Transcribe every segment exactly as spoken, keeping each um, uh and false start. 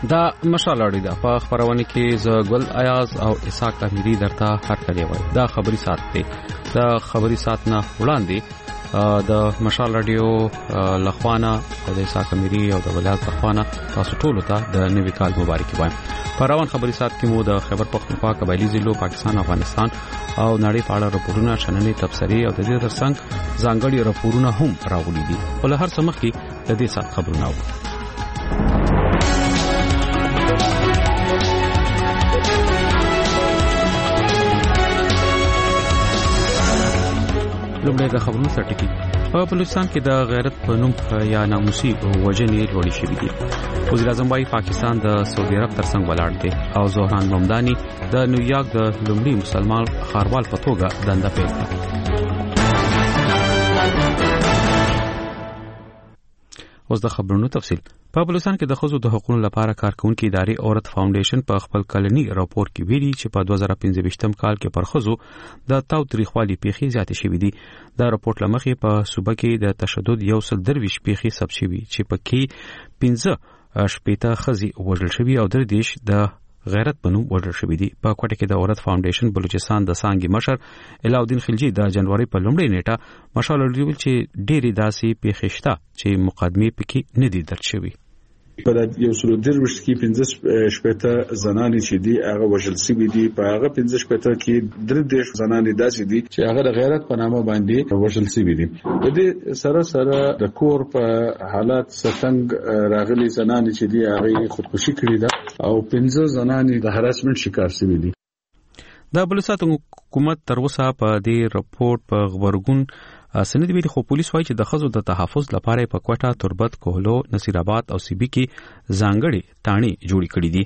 دا مشال اړې ده په خبرونه کې ز ګل ایاز او اسحاق امیری درته هر کلی وای دا خبري سات دی دا خبري سات نه وړاندې د مشال رادیو لخوانه او د اسحاق امیری او د ولایت لخوانه تاسو ټول ته د نوي کال مبارکي وایم. په روان خبري سات کې مو د خیبر پختونخوا قبایلی ضلعو پاکستان افغانستان او نړۍ په اړه راپورونه شننې تبصرې او د دې ترڅنګ ځانګړي راپورونه هم راغلي دي. ول هر څه مخکې د دې سات خبرونه و لومړی د خبرونو سرټکی. په بلوچستان کې د غیرت په نوم یا ناموسي وجنې لوړې شوې دي. وزیر اعظم وايي پاکستان د سعودي عرب ترڅنګ ولاړ دی او زهران ممداني د نیویارک د لومړي مسلمان خاروال په توګه دنده پیل کړه. اوس د خبرونو تفصیل. په بلوچستان کې د ښځو د حقوقو لپاره کارکونکو ادارې عورت فاونډیشن په خپل کلنی راپور کې ویلي چې په دوه زره پنځه کال کې پر ښځو د تاوتریخوالي پیښې زیاتې شوې دي. دا راپور لمخې په صوبه کې د تشدد یو سل درویش پیښې ثبت شوې چې پکې پنځه شپېته ښځې وژل شوې او درې دېرش د غیرت بنو وژل شوې دي. په کوټه کې د عورت فاونډیشن بلوچستان د څانګې مشر علاؤالدین خلجی د جنوري په لومړۍ نیټه مشال ویل چې ډېری داسې پیښې شته چې مقدمې پکې نه دي درج شوې. په یو سل درویش کې پنځه شپېته زنانې چې دي هغه وژل شوي دي. په هغه پنځه شپېته کې درې دېرش زنانې داسې دي چې هغه د غیرت په نامه باندې وژل شوي دي. د دې سره سره د کور په حالات ستنګ راغلي زنانې چې دي هغه خودکشي کړې ده او پنځه زنانې د هراسمنت شکار شوي دي. د بلوچستان حکومت تر اوسه په دې راپور په خبرګون سند ویلي خو پولیس وايي چې د ښځو د تحفظ لپاره په کوټه، تربت، کوهلو، نصیرآباد او سیبي کې ځانګړي ټاڼي جوړې کړې دي.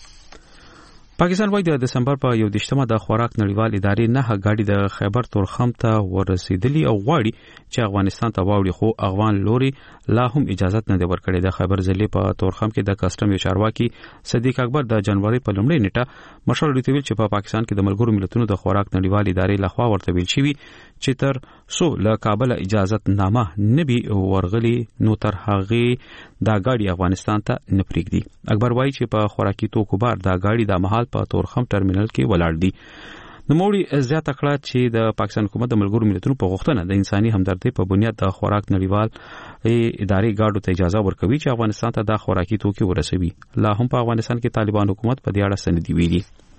پاکستان وايي د دسمبر په یو دشتمه د خوراک نړیوال ادارې نه غاډي د خیبر تورخم ته ورسېدلی او غواړي چې افغانستان ته واوړي خو افغان لوري لا هم اجازه نه دی ورکړې. د خیبر ضلع په تورخم کې د کسټم یو چارواکي صدیق اکبر د جنوري په لومړۍ نیټه مشال ریتویل چې په پاکستان کې د ملګرو ملتونو د خوراک نړیوال ادارې لخوا ورته ویل شوی چې تر سو له کابل اجازه نامه نبي ورغلي نو تر هغه دا غاډي افغانستان ته نه پریږدي. اکبر وايي چې په خوراکي توکو بار دا غاډي د محل په تورخم ټرمینل کې ولاړ دي. نو موړي زیاته کړه چې د پاکستان حکومت د ملګرو ملتونو په غوښتنه د انساني همدردۍ په بنیاد د خوراک نړیوال ادارې غاډو ته اجازه ورکوي چې افغانستان ته د خوراکي توکي ورسوي. لا هم په افغانستان کې طالبان حکومت په دې اړه سندې ویلي.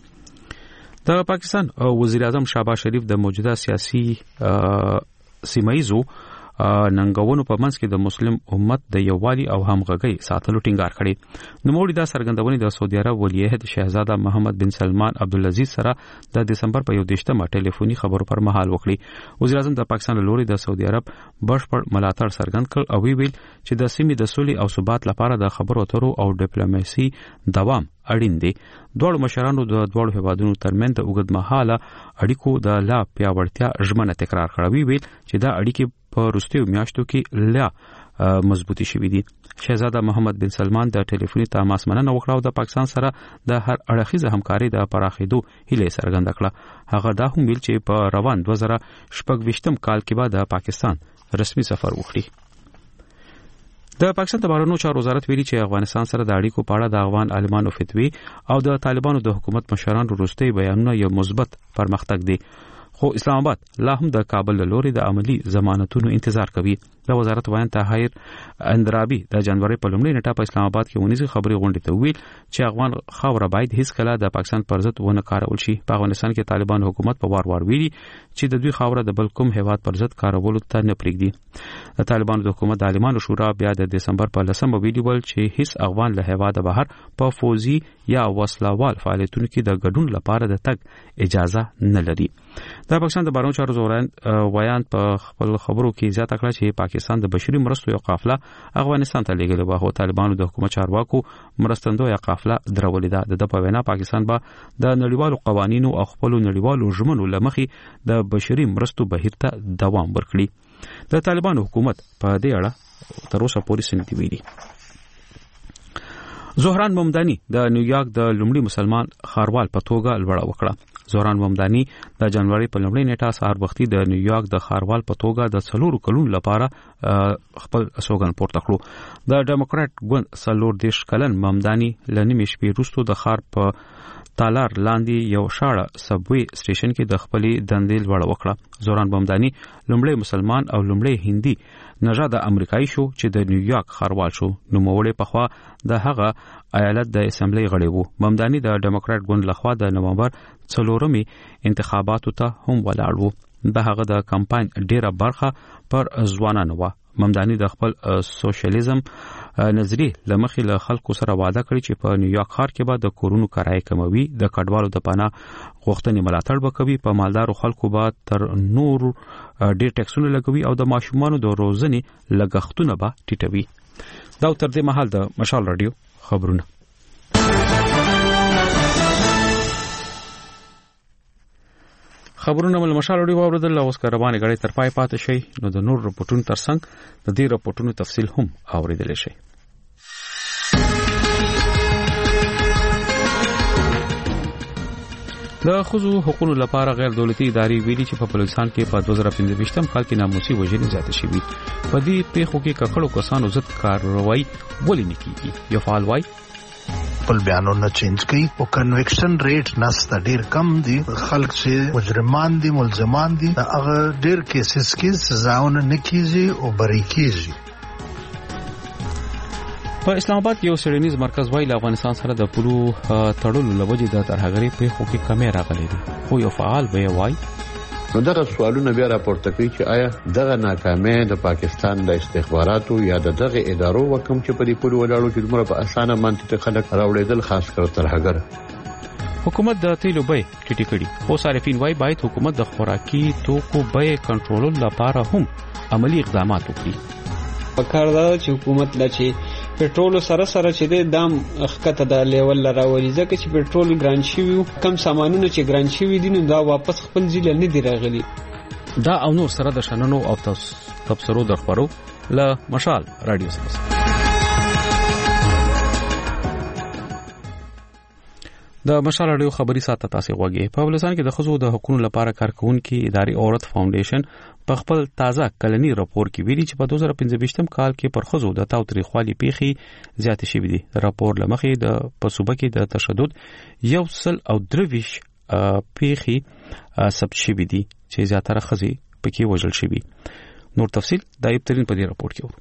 د پاکستان وزیر اعظم شهباز شریف د موجوده سیاسي سیمایزو ننګونو په منځ کې د مسلم امت د یووالي او همغږۍ ساتلو ټینګار کړی. نو موږ دا څرګندونې د سعودي عرب ولیعهد شهزاده محمد بن سلمان عبدالعزیز سره د دسمبر په یو دشتمه ټلیفوني خبرو پر مهال وکړي. وزیر اعظم د پاکستان لوري د سعودي عرب بشپړ ملاتړ څرګند کړ او ویل چې د سیمې د سولې او ثبات لپاره د خبرو اترو او ډیپلوماسي دوام اړین دی. دوه مشرانو د دوه هیوادونو ترمنځ د اوږد مهاله اړیکو د لا پیاوړتیا ژمنه تکرار کړې ویل چې دا اړیکې په وروستیو میاشتو کې لا مضبوطی شوې دي. شهزاده محمد بن سلمان د ټلیفوني تماس مننه وکړه او د پاکستان سره د هر اړخیزه همکاري د پراخېدو هیله څرګنده کړه. هغه دا هم ویل چې په روان دوه زره شپږ کال کې به د پاکستان رسمي سفر وکړي. د پاکستان د بهرنیو چارو وزارت ویلي چې افغانستان سره د اړیکو په اړه د افغان عالمانو فتوی او د طالبانو د حکومت مشرانو وروستي بیانونه یو مثبت پرمختګ دی. خو اسلام آباد لا هم د کابل لوري د عملی ضمانتونو انتظار کوي. د وزارت وایي طاهر اندرابي د جنوري په لومړۍ نیټه په اسلام آباد کې ونیزي خبري غونډه ته ویل چې افغان خاوره باید هیڅ کله د پاکستان پر ضد ونه کارول شي. په افغانستان کې طالبان حکومت په وار وار ویلي چې د دوی خاوره د بل کوم هیواد پر ضد کارولو ته نه پریږدي. د طالبانو د حکومت د عالمانو شورا بیا د دسمبر په لسمه ویلي ول چې هیڅ افغان له هیواد بهر په فوزي یا وسلوال فعالیتونو کې د ګډون لپاره د تګ اجازه نه لري. د پاکستان د بهرنیو چارو وزارت وایي په خپل خبرو کې زیاته کړه چې پاکستان د بشري مرستو یو قافله افغانستان ته لېږلې وه خو طالبانو د حکومت چارواکو مرستندویه قافله درولې ده. د په وینا پاکستان به د نړیوالو قوانینو او خپلو نړیوالو ژمنو له مخې د بشري مرستو بهیر ته دوام ورکړي. د طالبانو حکومت په دې اړه تر اوسه پورې څه نه دي ویلي. زهران ممداني د نیویارک د لومړي مسلمان خاروال په توګه لوړه وکړه. زوران ممداني د جنوري په لومړۍ نیټه سهار وختي د نیویارک د خاروال په توګه د څلورو کلونو لپاره خپل سوګن پورته کړو. د ډیموکرات ګوند څلور دیش کلن ممداني لنیمې شپې وروسته د خار په تالار لاندې یو شاړه سبوي سټیشن کې د خپلې دندې لوړ وکړه. زوران ممداني لومړی مسلمان او لومړی هندي نژاد امریکایي شو چې د نیویارک خاروال شو. نو موړې په خوا د هغه ایالت د اسمبلی غړی وو. ممداني د ډیموکرات ګوند لخوا د نومبر څلورمې انتخاباتو ته هم ولاړ وو. د هغه د کمپاین ډیره برخه پر ځوانانو و. ممداني د خپل سوشلیزم نظریه لمخې له خلکو سره وعده کړی چې په نیویارک ښار کې به د کورونو کرایه کموي، د کډوالو د پناه غوښتنې ملاتړ وکوي، په مالدارو خلکو به تر نور ډیر ټیکسونه لګوي او د ماشومانو د روزنې لګښتونه به ټیټوي. دا تر دې مهال د مشال رادیو خبرونه. خبرونه مل مشال وړي واوردل او سکربانې غړي تر پای پاتې شي. نو د نور رپورټونو ترڅنګ د دې رپورټونو تفصیل هم اوریدل شي. د خصوصو حقوقو لپاره غیر دولتي ادارې ویلي چې په بلوچستان کې په دوه زره پنځه کال کې ناموسي وژنې زیاتې شوې. په دې پیښو کې ککړو کسانو ضد کاروایی ولې نه کیږي؟ یو فعال وایي خپل بیانونه چینج کوي او کنویکشن ریټ نسته ډیر کم دي. خلک چې مجرمان دي ملزمان دي هغه ډیر کیسز کې سزاونه نه کیږي او بری کیږي. په اسلام آباد کې یو سړنیز مرکز وایي افغانستان سره د پولو تړلو لوجې د ترهګرۍ پیښو کې کمی راغلي دي. خو یو فعال به وایي نو دغه سوالونه بیا راپورته کوي چې آیا دغه ناکامي د پاکستان د استخباراتو یا دغه ادارو وکم چې په دې پورې ولاړو چې موږ په اسانه منطقه خلک راوړېدل، خاص کر ترهګر حکومت د تیلو بیې ټیټې کړي. خو صارفین وایي باید حکومت د خوراکي توکو بیې کنټرول لپاره هم عملی اقدامات وکړي. په کار دا چې حکومت لا چې پټرول سره سره چې د دام خکته د لیول راوړي، ځکه چې پټرول ګران شوی کم سامانونه چې ګران شوی دي نو دا واپس خپل ځای نه دی راغلي. دا او نور سره د شننو او تبصرو د خبرو له مشال رادیو سره. د مشال رادیو خبري ساته تاسو غوږی. په بلوچستان کې د خزو د حقوقو لپاره کارکونکو ادارې عورت فاونډیشن په خپل تازه کلنی راپور کې ویلي چې په دوه زره پنځه کال کې پر خزو د تاوتریخوالي پیښې زیاتې شوې دي. راپور لمخې د پسوبه کې د تشدد یو سل او درویش پیښې ثبت شوې دي چې زیاتره خزي پکې وژل شوې. نور تفصیل د ایبترین په دې راپور کې.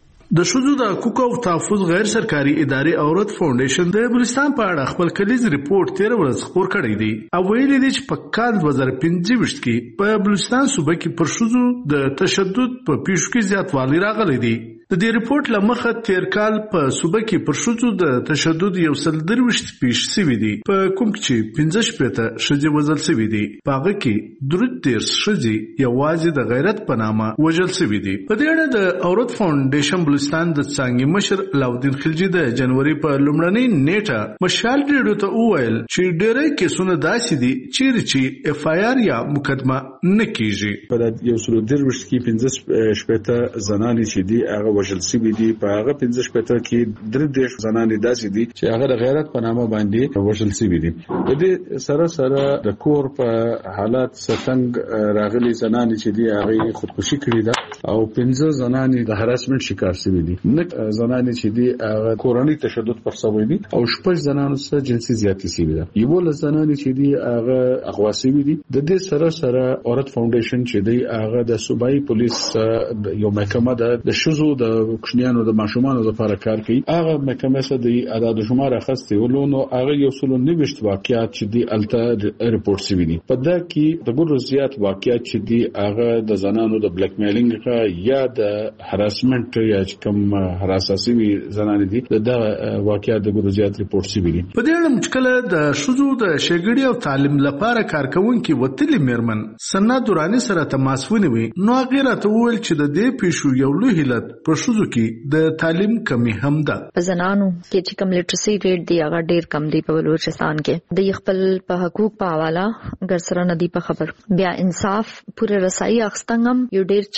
د شذو د حقوقو او تحفظ غیر سرکاري ادارې عورت فاونډیشن د بلوچستان په اړه خپل کلیز ریپورت تیر ورځ خپور کړی دی او ویلي دی چې په کال دوه زره پنځه کې په بلوچستان صوبه کې پر شذو د تشدد په پیښو کې زیاتوالی راغلی دی. د دې ریپورت لمخه تیر کال په صوبه کې پر شذو د تشدد یو سل درويشت پیښ شوی دی، په کوم کې پنځه شپږ شذې وژل شوی دی. په هغه کې درې دیرش شذې یوازې د غیرت په نامه وژل شوی دی. په دې اړه د عورت فاونډیشن بلوچستان د څنګه مشر علاؤالدین خلجی د جنوري په لومړنۍ نیټه مشال ریډیو ته وویل چې ډېرې کیسونه داسې دي چې اف آی آر یا مقدمه نه کیږي. په یو سل درويشت کې پنځه شپږ زنانې چې دي هغه وژل شوی دي. په هغه پنځه شپږ کې درې دیرش زنانې داسې دي چې هغه د غیرت په نامه باندې وژل شوی دي. د دې سره سره د کور په حالات ستنګ راغلي زنانې چې دي هغه خودکشي کړې ده او پنځه زنانې د هراسمنت شکار شوی دي. نه زنانې چې دي هغه کورنۍ تشدد پر شوی دي او شپږ زنانو سره جنسي زیاتی شوی ده. یو ول زنانې چې دي هغه اغوا شوی دي. د دې سره سره عورت فاونډیشن چې دی هغه د صوبایي پولیس یو محکمه ده د شذو د کوچنیانو د ماشومانو لپاره کار کوي. هغه محکمه سره د اعداد شمار اخستې ولونو هغه یو سل نويشت واقعیات چې دی الته ریپورت شوی دي. په دا کې د ګورو زیات واقعیات چې دی هغه د زنانو د بلیک میلینګ یا د هراسمنت یا کوم هراساسي زنانه دي د واقعیات د ګورو زیات ریپورت شوی دي. په دې اړه مشکله د شذو د شګړې او تعلیم لپاره کارکونکو وتلی میرمن سنا دورانی سره تماس ونیوي. نو هغه راته وویل چې د دې پیښو یو لوی علت په شذو کې د تعلیم کمی هم ده. په زنانو کې چې کوم لیټرسي ریټ دی هغه ډیر کم دی په بلوچستان کې. د خپل په حقوق په حواله ګرسره ندی په خبر. بیا انصاف پوره رسایي اخستنګم یو ډیر چیلنجینګ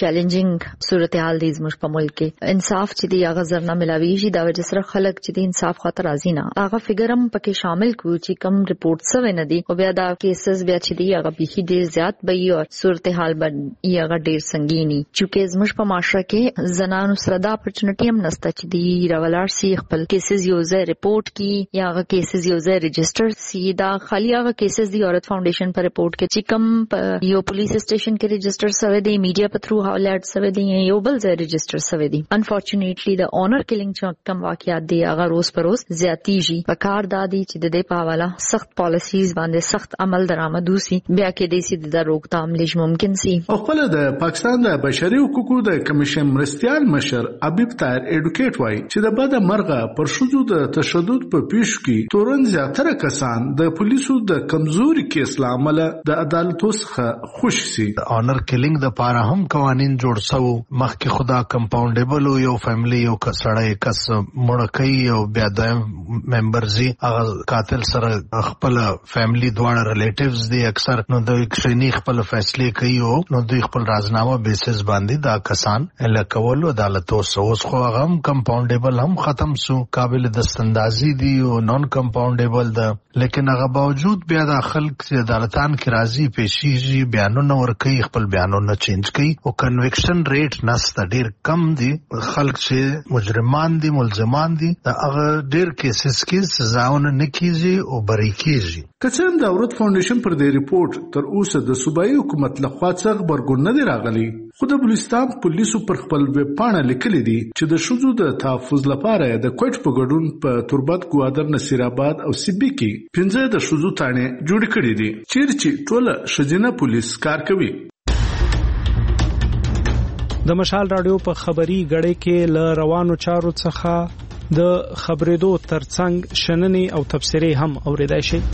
چیلنجینګ صورتحال دی زموږ په ملک کې انصاف چې دی هغه زر نه ملاویږي دا وجه سره خلک چې دی انصاف خاطر راضي نه هغه فګرم پکې شامل کو چې کم ریپورت سوي نه دي او بیا دا کیسز بیا چې دی هغه به ډیر زیات وي او صورتحال باندې هغه ډیر سنگینی چې زموږ په معاشره کې زنانو سره دا اپورچونټی هم نشته چې دی راولار سي خپل کیسز یو ځای ریپورت کی یا هغه کیسز یو ځای رجسٹر سی دا خالی هغه کیسز دی عورت فاؤنډیشن پر ریپورٹ کې چې کم یو پولیس سټیشن کې رجسٹر سوي دی میډیا په تھرو حوالات سوي دی یو بل ځای رجسٹر سوي دی انفورچونټلی د اونر کیلینګ چې کم واقعیات دی هغه روز پر روز زیاتیږي په کار دادی چې د دې په حواله سخت پالیسیز باندې سخت عمل درآمد وسی بیا کې د سي د روکتام لږ ممکن سي. خپل د پاکستان د بشري حقوقو د کمیشن مرستيال مشر ابيب طاهر اډوکیټ وایي چې د بده مرغه پر شذو د تشدد په پیښ کې تورن زیاتره کسان د پولیسو د کمزوري کیس لامل د عدالت څخه خوش سي. اونر کیلینګ د پاره هم قوانين جوړ سو مخکې خدا کمپاونډیبل یو فیملی یو کسړی کس مړکې او بیا د ممبرزي هغه قاتل سره خپل فیملی دواړه ریلیټیوز دي اکثر نو د کښینی خپل فیصله کوي او نو د خپل رازنامه بیسس باندې دا کسان الکول عدالت اوس خو هغه هم کمپاونډیبل هم ختم سو قابل دستاندازي دي او نون کمپاونډیبل ده لیکن هغه باوجود بیا د خلک چې عدالتان کې راضي پېشيږي بیانونه ورکوي خپل بیانونه چینج کوي او کنویکشن ریټ نسته ډیر کم دي خلک چې مجرمان دي ملزمان دي هغه ډیر کیسز کې سزاونه نه کیږي او بری کیږي. کچن د عورت فاؤنډیشن پر دې ریپورت تر اوسه د صوبایي حکومت لخوا څخه خبرګون نه دی راغلی خو د بلوچستان پولیسو پر خپل ویب پاڼه لیکلي دي چې د شذو د تحفظ لپاره د کوټ په ګډون په تربت ګوادر نصیر آباد او سیبي کې پنځه د شذو تانه جوړ کړي دي چیرې ټوله شجنه پولیس کار کوي. د مشال رادیو په خبري غړې کې ل روانو چارو څخه د خبرېدو ترڅنګ شننې او تفسیرې هم اوریدای شي.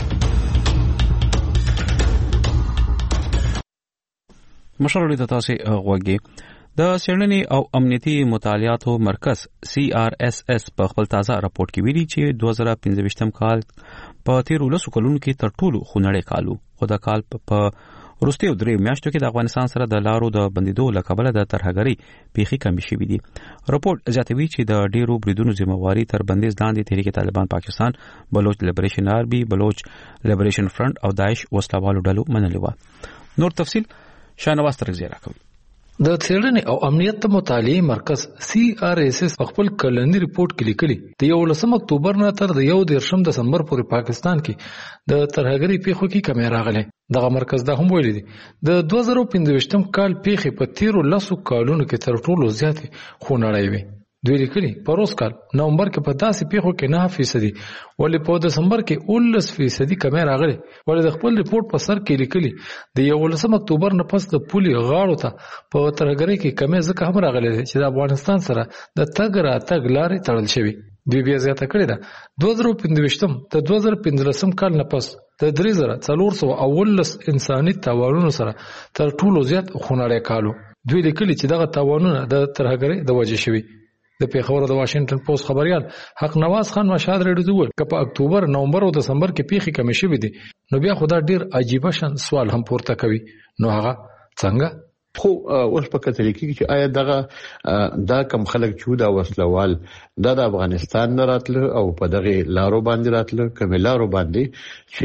مشال رادیو تاسو غوږی د سیرنی او امنیتي مطالعاتو مرکز سی آر ایس ایس په خپل تازه راپورټ کې ویلي چې دوه زره پنځه کال په تیر ولسو کلونو کې تر ټولو خونړی کالو خو دا کال په وروستیو درې میاشتو کې د افغانستان سره د لارو د بندیدو له کبله د ترهګرۍ پیښې کمې شوې دي. راپورټ زیاتوي چې د ډیرو بریدونو ذمہواری تر بندیز لاندې تحریک طالبان پاکستان بلوچ لیبریشن آرمي بلوچ لیبریشن فرنٹ او داعش وسلوالو ډلو منلي و. نور تفصيل شاهنواز ترغزی راکوي. د څېړنې او امنیت مطالعې مرکز سی آر ایس ایس خپل کلنی ریپورت کې لیکلي د یولسم اکتوبر نه تر د یو دیرشم دسمبر پورې پاکستان کې د ترهګرۍ پیښو کې کمی راغلی. دغه مرکز دا هم ویلي دي د دوه زره پنځه کال پیښې په تیرو لسو کالونو کې تر ټولو زیاتې خونړۍ وي. دوی لیکلي پروس کال نومبر کې په داسې پیښو کې نه فیصدي ولې په دسمبر کې اوولس فیصدي کمی راغلی. ولې د خپل ریپورت په سر کې لیکلي د یولسم اکتوبر نه پس د پولې غاړو ته په ترهګرۍ کې کمی ځکه هم راغلی دی چې د افغانستان سره د تګ راتګ لارې تړل شوي. دوی بیا زیاته کړې ده دوه زره پنځویشتم د دوه زره پنځلسم کال نه پس د درې زره څلور سوه اوولس انساني تاوانونو سره تر ټولو زیات خونړی کالو. دوی لیکلي چې دغه تاوانونه د ترهګرۍ د وجې شوي. د پیښور د واشنگټن پوسټ خبريال حق نواز خان مشهد رډو وویل چې په اکتوبر نومبر او دسمبر کې پیښې کمې شوې دي نو بیا خدا ډیر عجیب شان سوال هم پورته کوي نو هغه څنګه خو اوس په کتل کې چې آیا دغه دا کم خلک چې دا وسلوال د افغانستان نه راتله او په دغه لارو باندې راتله کوم لارو باندې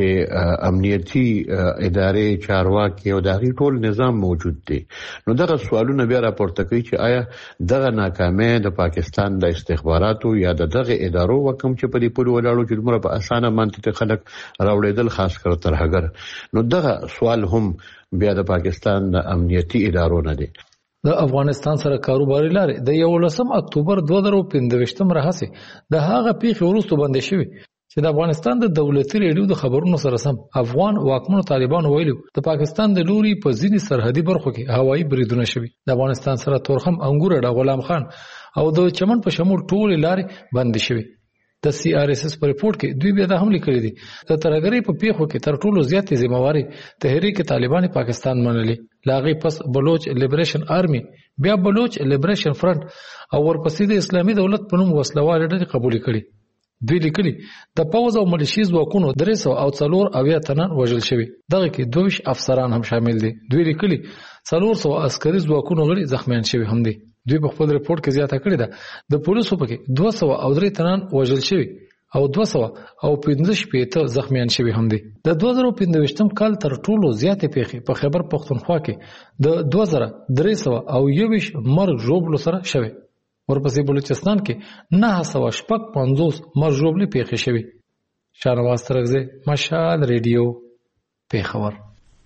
چې امنیتي ادارې چارواکي او دغه ټول نظام موجود دي نو دغه سوالونه بیا راپورته کوي چې آیا دغه ناکامي د پاکستان د استخباراتو یا دغه ادارو وکم چې په دې پلو ولاړو چې موږ په اسانه مانته خلک راوړېدل خاص کر ترهګر نو دغه سوال هم بیا د پاکستان د امنیتي ادارو نه دي. د افغانستان سره کاروباري لارې د یولسم اکتوبر دوه زره پنځویشتم راهیسې د هغه پیښې وروسته بندې شوې چې د افغانستان د دولتي ریډیو د خبرونو سره سم افغان واکمنو طالبانو ویلي د پاکستان د لوري په ځینې سرحدي برخو کې هوایي بریدونه شوي. د افغانستان سره تورخم انګور ډا غلام خان او د چمن په شمول ټولې لارې بندې شوي. د سی آر ایس ایس په ریپورت کې دوی بیا دا هم لیکلي دي د ترهګرۍ په پیښو کې تر ټولو زیاتې ذمہواری تحریک طالبان پاکستان منلي لاغي پس بلوچ لیبریشن آرمي بیا بلوچ لیبریشن فرنٹ او ورپسې د اسلامي دولت په نوم وسلوال ډلې قبول کړي. دوی لیکلي د پوځ او ملیشي ځواکونو درې سوه او څلور اویا تنان وژل شوي. دغه کې دوه ویشت افسران هم شامل دي. دوی لیکلي څلور سوه عسکري ځواکونو غړي زخمیان شوي هم دي. دوی په خپل رپورټ کې زیاته کړې ده د پولیسو پکې دوه سوه او درې تنان وژل شوي او دوه سوه او پنځه شپېته زخمیان شوي هم دي. د دوه زره پنځویشتم کال تر ټولو زیاتې پیښې په خیبر پښتونخوا کې د دوه زره درې سوه او یوویشت مرګ ژوبلو سره شوي. ورپسې بلوچستان کې نهه سوه شپږ پنځوس مرګ ژوبلې پیښې شوي. شاهنواز ترکزی، مشال ریډیو، پېښور.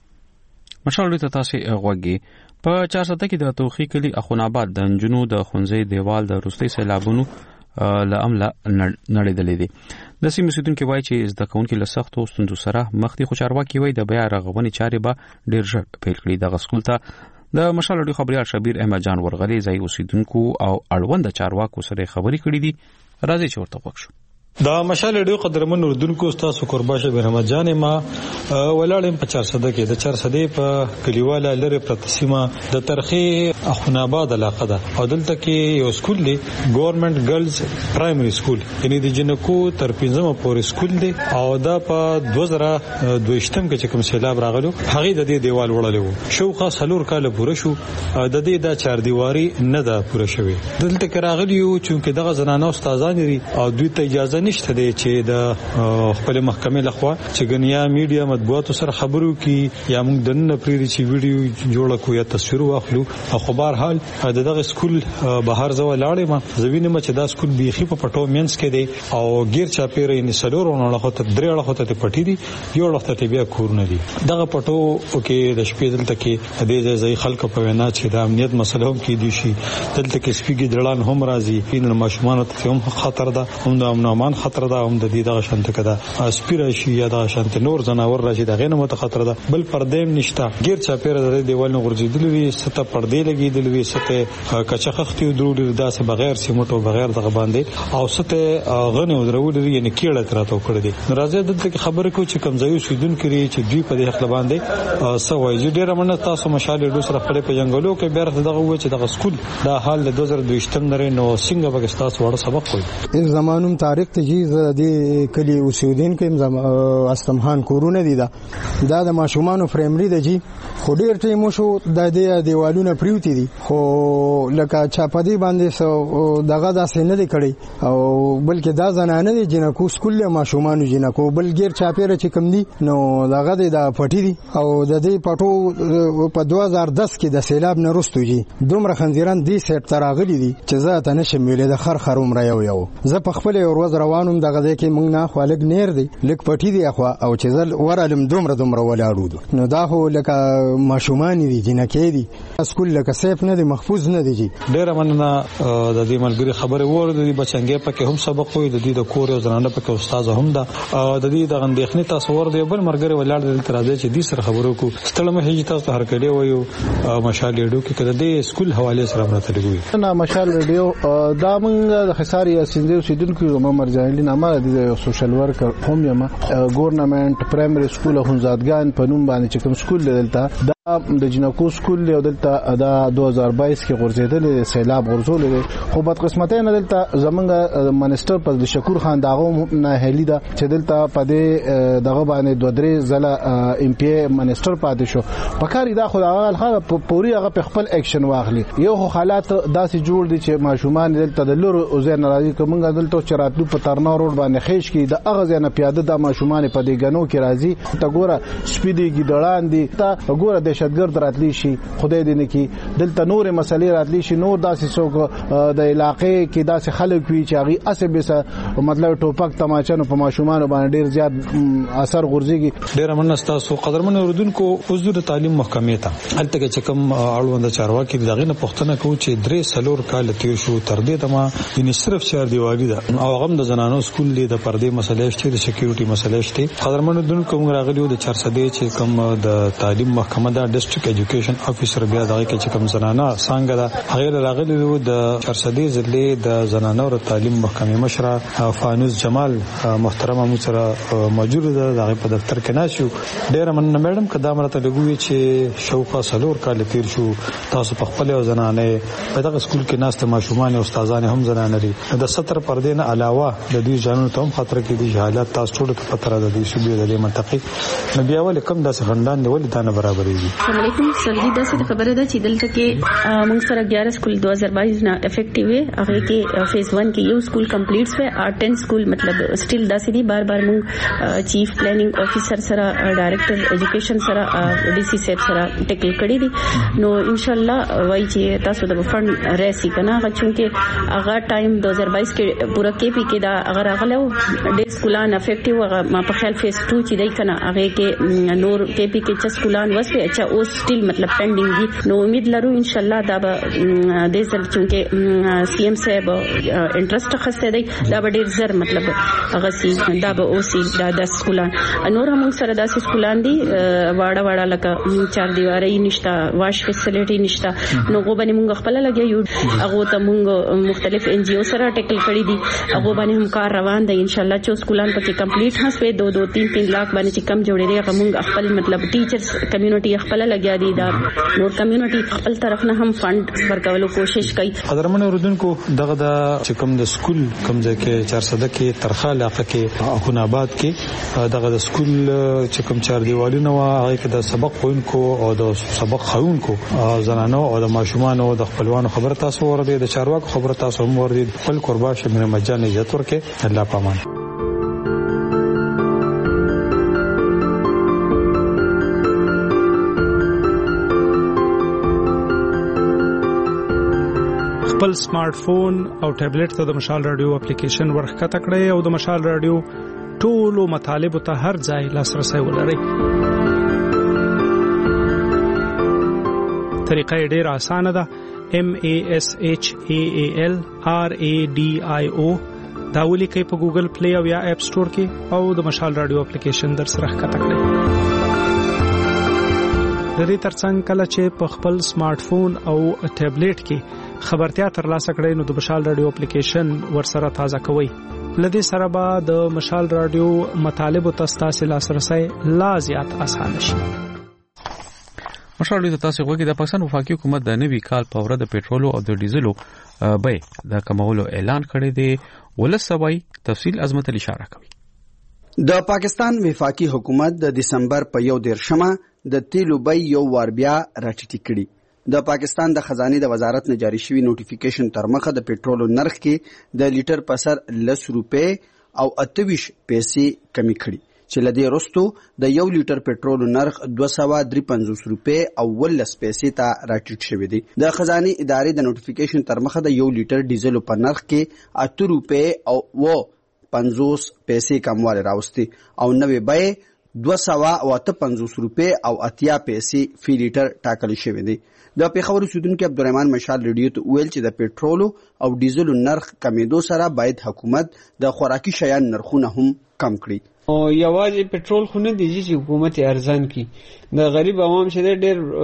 مشال ریډیو ته تاسې غوږی. په چارسده کې د توخی کلي اخوناباد د نجونو د ښوونځي دیوال د وروستي سیلابونو له امله نړېدلې دي. د سیمې اوسېدونکي وایي چې زده کوونکي له سختو ستونزو سره مخ دي، خو چارواکي وایي د بیان رغونې چارې به ډېر ژر پیل کړي. دغه سکول ته د مشال ریډیو خبريال شبیر احمد جان ورغلي ځای اوسېدونکو او اړوند چارواکو سره خبرې کړې دي. راځي چې ورته وښیو. دا مشال ریډیو قدرمن اردوونکو تاسو قربا شبیر احمد جان ما ولاړم په چارسده کې د چارسده په کلیواله لری پرتسیمه د ترخی اخوناباد علاقه ده او دلته کې یو سکول دی ګورنمنت ګرلز پرایمری سکول، یعنی د جنکو تر پنځمه پورې سکول دی او دا په دوه زره دویشتم کې کوم سیلاب راغلو هغه د دې دیوال وړلو شوخه سلور کال پوره شو د دې د چار دیواری نه ده پوره شوی. دلته کې راغلیو چې دغه زنانه استادان لري او دوی ته اجازه نشته دی چې د خپل محکمې لخوا چې ګنیا میډیا مطبوعات سره خبرو کی یا موږ د نن پرې چې ویډیو جوړه کو یا تصویر واخلو. خو بهر حال دغه سکول بهر زو لاړې ما زوینه چې دا سکول بیخي په پټو مینس کې دی او غیر چاپیره یې سلورونه له خاطر درې له خاطر پټی دی یو له خاطر بیا کور نه دی. دغه پټو کې د شپې دلته کې د ځای خلکو په وینا چې د امنیت مسله هم کې دي شي دلته کې سپیګي دړان هم راځي ان ماشومان ته هم خطر ده هم د امن خطر ده هم د دې دغه شانت کده سپیره شي یا د شانت نور زناور راشي دغه نه مت خطر ده بل پردیم نشته غیر چاپیره د دیوال نه غورځیدلې سته پردې لګیدلې سته کچخختي درول داسه بغیر سیمټو بغیر دغه باندې او سته غنه درول یعنی کېړه تراته کړی دي. راځي دلته خبر کو چې کمزوي سیدون کړي چې دوی په دې حق باندې سوي چې ډیره مننه تاسو مشال ډو سره خپل په جنگلو کې بیرته دغه و چې دغه سکول دا حال د دوه زره دویشتم نری نو څنګه پاکستان وړ سبق کوي. این زمانوم تاریخ ته چې د کلی اوسیدونکو استمهان کورونه دي دا دا د ماشومان پرایمري د جی خو ډیر ټیم شو د دې دیوالونه پریوتی دي خو لکه چاپدی باندې دغه داسې نه دی کړی او بلکې دا زنانه دي جنکو سکول له ماشومان جنکو بل غیر چاپیره چې کم دي نو دغه د پټی دي او د دې پټو په دوه زره دس کې د سیلاب نه وروسته جی دومره خنزیران دي سیټ تراغلي دي چې زه ته نشم ویلې د خر خروم را یو یو زه په خپل ورځ روانم دغه ځای کې مونږ نه خالق نیر دی لک پټی دی اخوا او چې زل ورالم دومره دومره ولاړو نو دا هو لکه ماشومان دي جنکې دي سکول لکه سیف نه دی محفوظ نه دی جی. ډیر مننه د دې ملګری خبره وره د بچنګې پکې هم سبق وي د دې د کور او زنانه پکې استاد هم ده د دې د غندېخنی تصور دی بل مرګره ولاړ د ترازه چې دې سره خبرو کو ستړم هیڅ تاسو هر کړي وایو مشال ریډیو کې کده د سکول حواله سره راته لګوي نه مشال ریډیو دا موږ د خساري سیندو سیدونکو عمر جاهلی نامه د سوشل ورکر هم یم ګورنمنت پرایمری سکول هنزادګان په نوم باندې چې کوم سکول دلته د جنکو سکول له دلته دا دوه زره بایس کې غورځیدل سیلاب غورځول خو بد قسمته نه دلته زمونږ منسٹر پر د شکور خان داغه نه هلی دا چې دلته په دې دغه باندې دوه درې زله ام پی منسٹر پاتې شو پکاري دا خو هغه پوری هغه په خپل اکشن واخلي یو حالات داسې جوړ دي چې ماشومان دلته د لور او زیر ناراضي کومه دلته چراتلو په ترنا روډ باندې خېش کې د اغه نه پیاده د ماشومان په دې غنو کې راځي ته ګوره سپیډي کې دړان دي ته ګوره دهشتګرد راتلی شي خدای دې نه کی دلته نور مسلې راتلی شي نور داسې څوک د علاقې کې داسې خلک وي چې هغه اسبه سه مطلب ټوپک تماچا په ماشومان باندې ډیر زیات اثر غورځيږي. ډیر مننه تاسو قدرمن اوردونکو حضور تعلیم محکمې ته الته چې کوم اړوند چارواکي دغه نه پښتنه کو چې درې سلور کال تیر شو تر دې دمه ان صرف چار دیوالي ده او غم د زنانو سکول دی د پردې مسلې شته د سکیورټي مسلې شته قدرمن اوردونکو موږ راغلیو د چارسده چې کوم د تعلیم محکمه دا ډیسټریکټ ایجوکیشن افیسر بیا دغه کې چې کوم زنانه څنګه دا غیر راغلي وو د چارسدې ضلع د زنانو او تعلیم محکمې مشره فانوس جمال محترمه مو سره موجود ده دغه په دفتر کې ناشو ډیر مننه میډم کدا مرته لګوي چې شوقه سلور کال تیر شو تاسو په خپل ځنانه په دغه سکول کې ناست ماشومان او استادان هم زنانه لري د ستر پردې نه علاوه د دې ځانونو ته هم خطر کې دي حالات تاسو ټول ته پته را دي شو د دې منطقي نبي اول کم داسې خندان دی ولې دانه برابرېږي. السلام علیکم سرجی داسې خبره ده چې دلته کې موږ سره اګیارہ سکول دو ہزار بائیس نه افیکټیو وي هغه کې فیز ون کې یو سکول کمپلیټ شو او ټین سکول مطلب سټیل داسې دي بار بار موږ چیف پلانینګ افیسر سره ډایریکټر ایجوکیشن سره ډي سی صاحب سره ټیکل کړی دي نو ان شاء الله وای چې تاسو د فند راسي کنه هغه چې هغه ټایم دو ہزار بائیس کې پورا کې پی کې دا هغه راغلو ډېر سکولان افیکټیو هغه ما په خیال فیز ټو چې دای کنه هغه کې نور کې پی کې چې سکولان وسه اچھا او سټیل مطلب پینډینګ دي نو امید لرو ان شاء الله دا به د ځل چې سی ایم صاحب انټرست خسته دی دا به ډېر زر مطلب هغه سي دا به او سي دا د سکولان نور هم سره د سکولان دي واړه واړه لکه چار دیواري نشتا واش فیسیلیټي نشتا نو غو باندې موږ خپل لګیا یو هغه ته موږ مختلف ان جی او سره ټیکل کړی دي هغه باندې هم کار روان دی ان شاء الله چې سکولان پکې کمپلیټ هسوي دو دو تین تین لاکھ باندې چې کم جوړې دي هغه موږ خپل مطلب ټیچرز کمیونټي خپل لګیا دي دا نور کمیونټي خپل طرف نه هم فند ورکولو کوشش کوي. قدرمن اوردونکو دغه د چې کوم د سکول کوم ځای کې چارسده کې ترخه علاقه کې اخون آباد کې دغه د سکول چې کوم چار دیوالونه وا هغه کې د سبق خونکو او د سبق خونکو زنانو او د ماشومان او د خپلوانو خبر تاسو ورته د چارواکو خبر تاسو هم ورته خپل قربان شه مې مجان عزت ورکه الله پامان. خپل سمارټ فون او ټابلیټ ته د مشال رادیو اپلیکیشن ورخکته کړئ او د مشال رادیو ټولو مطالب ته هر ځای لاسرسي ولرئ. طریقه ډیره اسانه ده M A S H A A L R A D I O دا ولیکئ په ګوګل پلی او یا اپ سٹور کې او د مشال رادیو اپلیکیشن در سره ښکته کړئ. د دې ترڅنګ کله چې په خپل سمارټ فون او ټابلیټ کې خبرتیا ترلاسه کړئ نو د مشال رادیو اپلیکیشن ورسره تازه کوئ. لدې سره به د مشال رادیو مطالب او تاسو لاسرسي لا زیات اسانه شي. مشال رادیو تاسو غوږی د پاکستان وفاقي حکومت د نوي کال په ورځ د پېټرولو او د ډیزلو بیه د کمولو اعلان کړی دی. ولسوي تفصیل عظمت اشاره کوي. د پاکستان وفاقي حکومت د دسمبر په یو دیرشمه د تیلو بیه یو وار بیا راټیټ کړي. د پاکستان د خزانه د وزارت نه جاری شوی نوټیفیکیشن تر مخه د پېټرولو نرخ کې د لیټر په سر لس روپے او اتویش پیسې کمی کړي چې لدی رستو د یو لیټر پېټرولو نرخ دوه سوه درې پنځوس روپے او ولس پیسې ته راټیټ شوی دی. د خزانه ادارې د نوټیفیکیشن تر مخه د یو لیټر ډیزل په نرخ کې اته روپے او و پنځوس پیسې کموالی راوستي او نوې بیه دوه سوه او اته پنځوس روپے او اتیا پیسې فی لیټر ټاکل شوی دی. د پیښور اوسیدونکو عبدالرحمن مشال ریډیو ته ویل چې د پېټرولو او ډیزلو نرخ کمیدو سره باید حکومت د خوراکي شیان نرخونه هم کم کړي. او یوازې پېټرول خو نه دی چې حکومت ارزان کړي د غریب عوام چې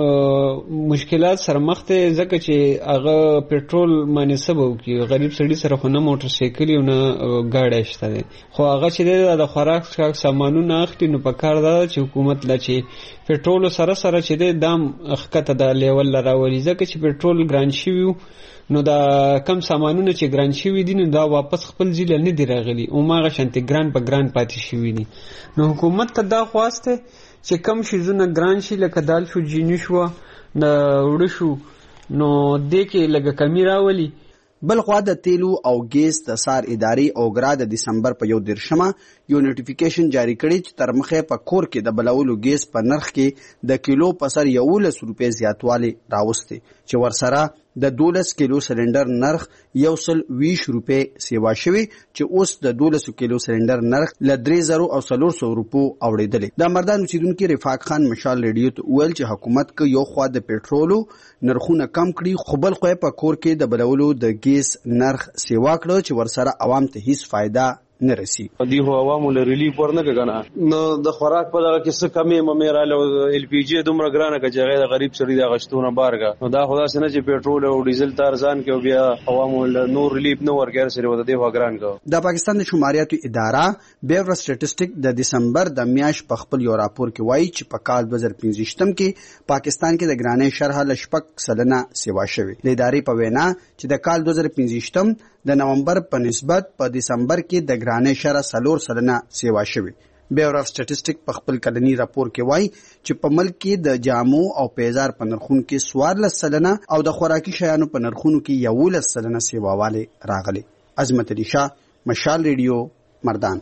ډېر مشکلات سره مخ ته ځکه چې هغه پېټرول مناسب وکړي. غریب سړي سره خو نه موټر سایکل او نه ګاډی شته دی خو هغه چې د خوراک سامانونه اخلي نو په کار ده چې حکومت لا چې پېټرول سره سره چې دام خکته د لیول راولي ځکه چې پېټرول ګران شوی نو دا کم سامانونه چې ګران شوی دي نو دا واپس خپل ځیل نه دی راغلي او ماغه شانتي ګران په ګران پاتې شوی دي. نو حکومت ته دا خواسته چې کم شیزونه ګران شي لکه دال شو جینی شو نه وړ شو نو دې کې لګه کمی راولي. بل خوا د تیلو او ګیس د سار ادارې او ګرا د دسمبر په یو دیرشمه یو نوټیفیکیشن جاری کړی چې تر مخه په کور کې د بلولو ګیس په نرخ کې د کیلو په سر یولس روپے زیاتوالی راوستي چې ورسره د دولس کیلو سلندر نرخ یو سل ویش روپے سیوا شوی چې اوس د دولس کیلو سلندر نرخ ل درې زره او څلور سوه روپو اوریدل. د مردان اوسیدونکو رفاق خان مشال ریډیو ته ویل چې حکومت ک یو خوا د پېټرولو نرخونه کم کړي خو بل خو په کور کې د بلولو د ګیس نرخ سیوا کړو چې ورسره عوام ته هیڅ فائدہ نه رسی. دی هو عوامو له ریلیف ورنکه کنه نو د خوراک په دغه کې څه کمی مې رااله ال پی جی دومره ګرانه کجه د غریب سړي د غشتونه بارګه نو دا خدا سينه چې پېټرول او ډیزل تارزان کې بیا عوامو له نور ریلیف نه ورګر سره ود دی هو ګران کو. د پاکستان د شماریاتو اداره بیور سټټیسټیک د دسمبر د میاشت په خپل یو راپور کې وایي چې په کال دوه هزار پنځه کې پاکستان کې د ګرانۍ شرح ل شپږ سلنه سیوا شوی. د ادارې په وینا چې د کال دوه هزار پنځه د نومبر په نسبت په دسمبر کې د ګرانۍ شرح سلور سلنه سیوا شوی. بیور اف سټټیسټیک په خپل کلنی راپور کې وایي چې په ملک کې د جامو او پیزار په نرخونو کې څوارلس سلنه او د خوراکي شیانو په نرخونو کې یولس سلنه سیواواله راغلي. عظمت علي شاه، مشال ریډیو، مردان.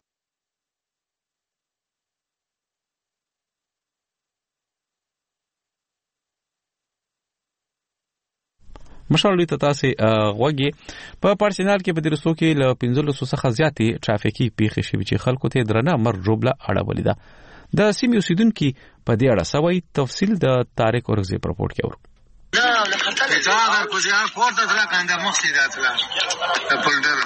مشال ته تاسو غوږی په پارسنال کې په درسو کې ل پنځلس څخه زیاتې ټرافیکي پیښې شوې چې خلکو ته درنه مر جوړه اړولې ده. د سیمې اوسیدونکو په دې اړه سوي تفصیل د طارق اورغزي په رپورت کې ورو. لا لا خطر ځان کوجا کوړه دغه کنده مخسي داتله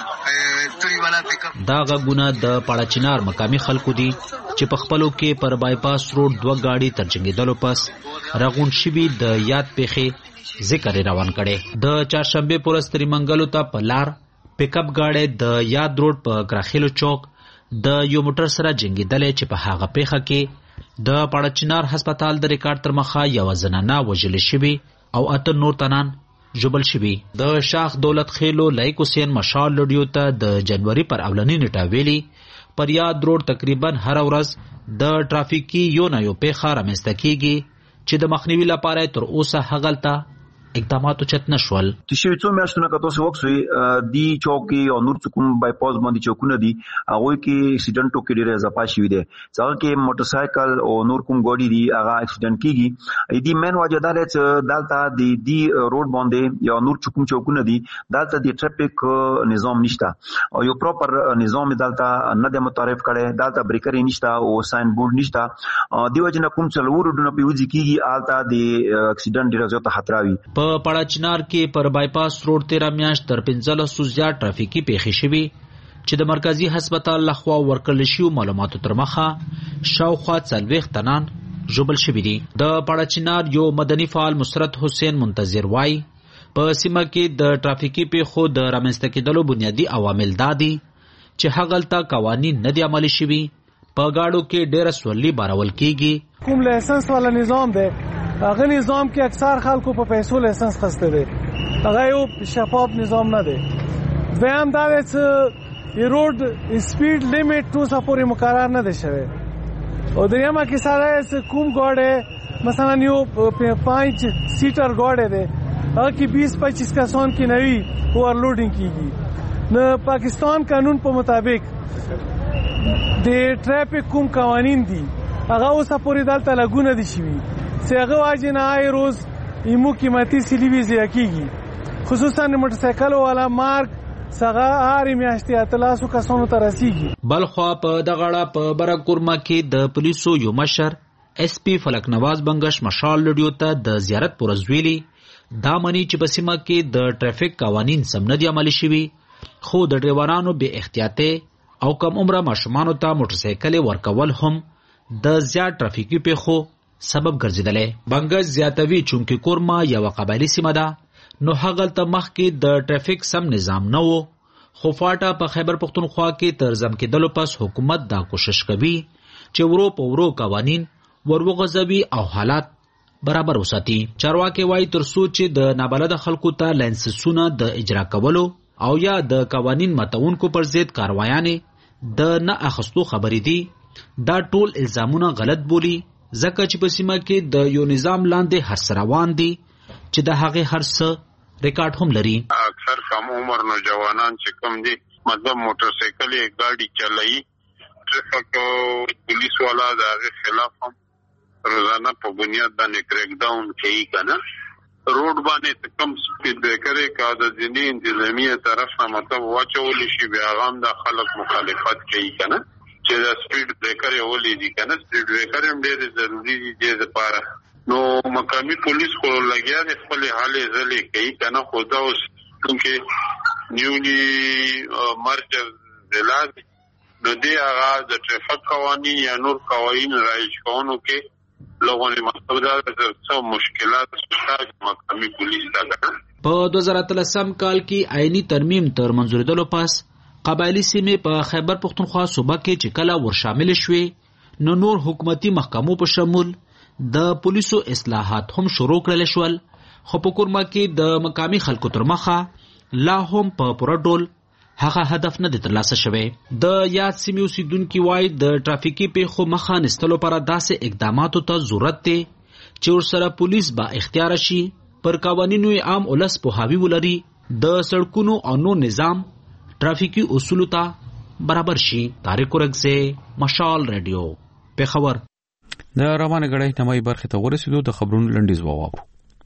پلډر توي والا پک دا غونه د پړاچینار مقامي خلکو دي چې په خپلو کې پر بایپاس روډ دوه گاډي ترڅنګېدلو پس رغون شوي د یاد پیښې ذکر روان کړي. د چهارشنبه پورستری منګلو ته په لار پک اپ گاډي د یاد روډ په کراخیلو چوک د یو موټر سره جنگیدلې چې په هغه پیښه کې د پړاچینار هسپتال د ریکارډ تر مخه یو زنانه وژل شوی او اته نور تنان جوبل شوی. د شاخ دولت خېلو لایک حسین مشال لډیو ته د جنوري پر اولنی نیټه ویلي پر یاد روډ تقریبا هر ورځ د ټرافیکي یو نه یو پیښه رامنځته کیږي چې د مخنیوي لپاره تر اوسه هغلته اقدامات چت نشول. چې شوی څو میاشتونه کتو څه وکړي دی چوکي او نور څکم بایپاس باندې چوکونه دي هغه کې اکسیډنټو کې ډیره اضافه شوې ده. ځکه کې موټر سایکل او نور کوم ګاډي دي هغه اکسیډنټ کیږي. دی مین وجه دا چې دلته د دی روډ باندې یا نور څکم چوکونه دي دلته د ټریفیک نظام نشته او یو پراپر نظام دلته نه د متعارف کړي. دلته بریکر نشته او ساين بورډ نشته. دی وجه نه کوم څلور روډونه په وځي کیږي آلته د اکسیډنټ ډیره زیاته خطر وي. په پړاچینار کې پر بایپاس روډ تیرا میاشت تر پنځلس زیات ټرافیکي پیښې شوي چې د مرکزی هسپتال لخوا ورکړل شوی معلوماتو تر مخه شاوخوا څلوېښت تنان جوبل شوي دي. د پړاچینار یو مدني فعال مسرت حسین منتظر وای په سیمه کې د ټرافیکي پیښو د رامنځته کېدلو بنیادی عوامل دا دي چې هغلته قوانین نه دي عملي شوي. په گاډو کې ډېر سولي بارول کیږي. کوم لایسنس والا نظام دی هغه نظام کې اکثر خلکو په پیسو لایسنس خسته دي. هغه یو شفاف نظام نه دی. دویم دا چې ی روډ سپیډ لیمټ تو سپوري مقرر نه دی شوی او دریمه کې سره چې کوم ګاډي مثلا یو پانچ سیټر ګاډي دی هغه کې بیس پچیس کسان کې نوي اوورلوډینګ کیږي. نو پاکستان قانون په مطابق د ټریفیک کوم قوانین دي هغه اوسه پورې دلته لاګونه دي شوي چې هغه واجب نه آی روز ایمو قیمتي سلیوی زیات کیږي. خصوصا موټر سایکل والا مارک څنګه هاري میاشتې اتلاسو کسانو ته رسیږي. بلخوا په دغړه په برکورما کې د پولیسو یو مشر اس پی فلک نواز بنگش مشال لډیو ته د زیارت پرزویلی دا منی چې په سیمه کې د ټریفیک قوانین سم نه دي عملي شوي خو د ډرایورانو بے احتیاطي او کم عمره ماشومانو ته موټر سایکل ورکول هم د زیات ټرافیکي پیښو سبب ګرځیدلې. بنگش زیاتوي چونکی کورما یو قبایلی سیمه ده نو هغلته مخکې د ټریفیک سم نظام نه وو خو فاټا په خیبر پختونخوا کې تر ځم کېدلو پس حکومت دا کوشش کوي چې ورو په ورو قوانین وروغځوي او حالات برابر وساتي. چارواکي وایي تر څو چې د نابلده خلکو ته لایسنسونه د اجرا کولو او یا د قوانین متونکو پر ضد کاروایانې د نه اخستو خبرې دي دا ټول الزامونه غلط بولی ځکه چې په سیمه کې د یو نظام لاندې هر څه روان دي چې د هغې هر څه ریکارډ هم لري. اکثر کم عمر نوجوانان چې کم دي مطلب موټر سایکل ګاډي چلایي ټریفیک پولیس والا د هغې خلاف هم روزانه په بنیاد باندې کریک ډاون کوي کنه. روډ باندې کم سپیډ بریکر کا د ځینې انتظامیه طرف نه مطلب واچول شي بیا هم د خلک مخالفت کوي کنه چې دا سپیډ بریکر یې ولې دي کنه. سپیډ بریکر هم ډېر ضروري دي د لپاره. نو مقامي پولیس خو لګیا دي خپل حالې ځلې کوي کنه خو دا اوس کوم کې نیولی مرکز ضلع نو دې هغه د ټریفیک قوانین یا نور قوانین رایج کوونکو کې لغونی مقصد څه مشکلات شته مقامي پولیس ته. په دوه زره اتلسم کال کې آئینی ترمیم تر منځورېدلو پس قبایلی سیمې په خیبر پختونخوا صوبه کې چې کله ور شامل شوې نو نور حکومتي محکمو په شمول د پولیسو اصلاحات هم شروع کړل شول، خو په کورما کې د مقامی خلکو تر مخه لا هم په پوره ډول هغه هدف نه دی ترلاسه شوی. د یاد سیمې اوسیدونکي وایي د ټرافیکي پیښو مخه نیستلو لپاره داسې اقداماتو ته ضرورت دی چې ورسره پولیس با اختیار شي، پر قوانینو عام ولس پوهاوی ولري، د سړکونو او نور نظام ټرافیکي اصولو ته برابر شي. طارق ورګزی، مشال رادیو، پیښور. د روانه غړې نمای برخه ته ورسېدو، د خبرونو لنډیز واورو.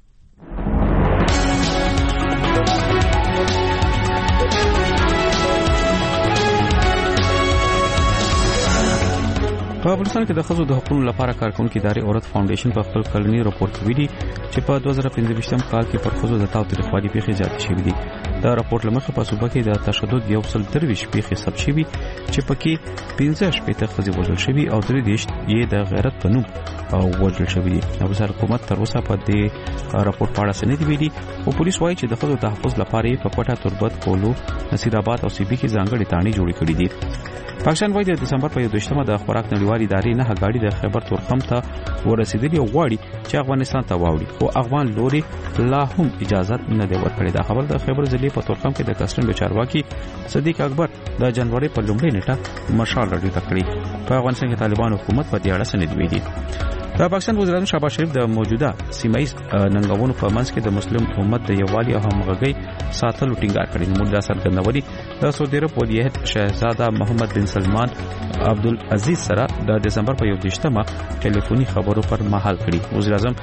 په افغانستان کې د ښځو د حقوقو لپاره کارکونکو ادارې عورت فاونډیشن په خپل کلنی راپور کې ویلي چې په دوه زره پنځه ویشتم کال کې پر ښځو د تاوتریخوالي پیښې زیاتې شوې دي. دا راپور له مخې په صوبه کې د تشدد یو سل درویشت پیښې ثبت شوي چې پکې پنځه شپېته ښځې وژل شوي او درې دېرش یې د غیرت په نوم وژل شوي دي. افغانستان حکومت تر اوسه په دې راپور په اړه څه نه دي ویلي، خو پولیس وایي چې د ښځو تحفظ لپاره یې په کوټه، تربت، کولو، نصیرآباد او سیبي کې ځانګړي تاڼې جوړې کړې دي. پاکستان وايي د دسمبر په یوویشتمه د خوراک نړیوالې ادارې نه غاړي د خیبر تورخم ته ورسېدلې او غواړي چې افغانستان ته واوړي، خو افغان لوري لا هم اجازه نه دی ورکړې. دا خبر د خیبر ضلع په تورخم کې د کسټم چارواکي صدیق اکبر د جنوري په لومړۍ نیټه مشال راډیو ته کړی. په افغانستان کې طالبان حکومت په دې اړه څه نه دی ویلي. د پاکستان وزیر اعظم شهباز شریف د موجوده سیمایي ننګونو په منځ کې د مسلم امت د یووالي او همغږۍ ساتلو ټینګار کړی. موږ د څرګندولي د سعودي عرب ولیعهد شهزاده محمد بن سلمان عبدالعزیز سره د دسمبر په یوویشتمه ټلیفوني خبرو پر مهال کړی. وزیر اعظم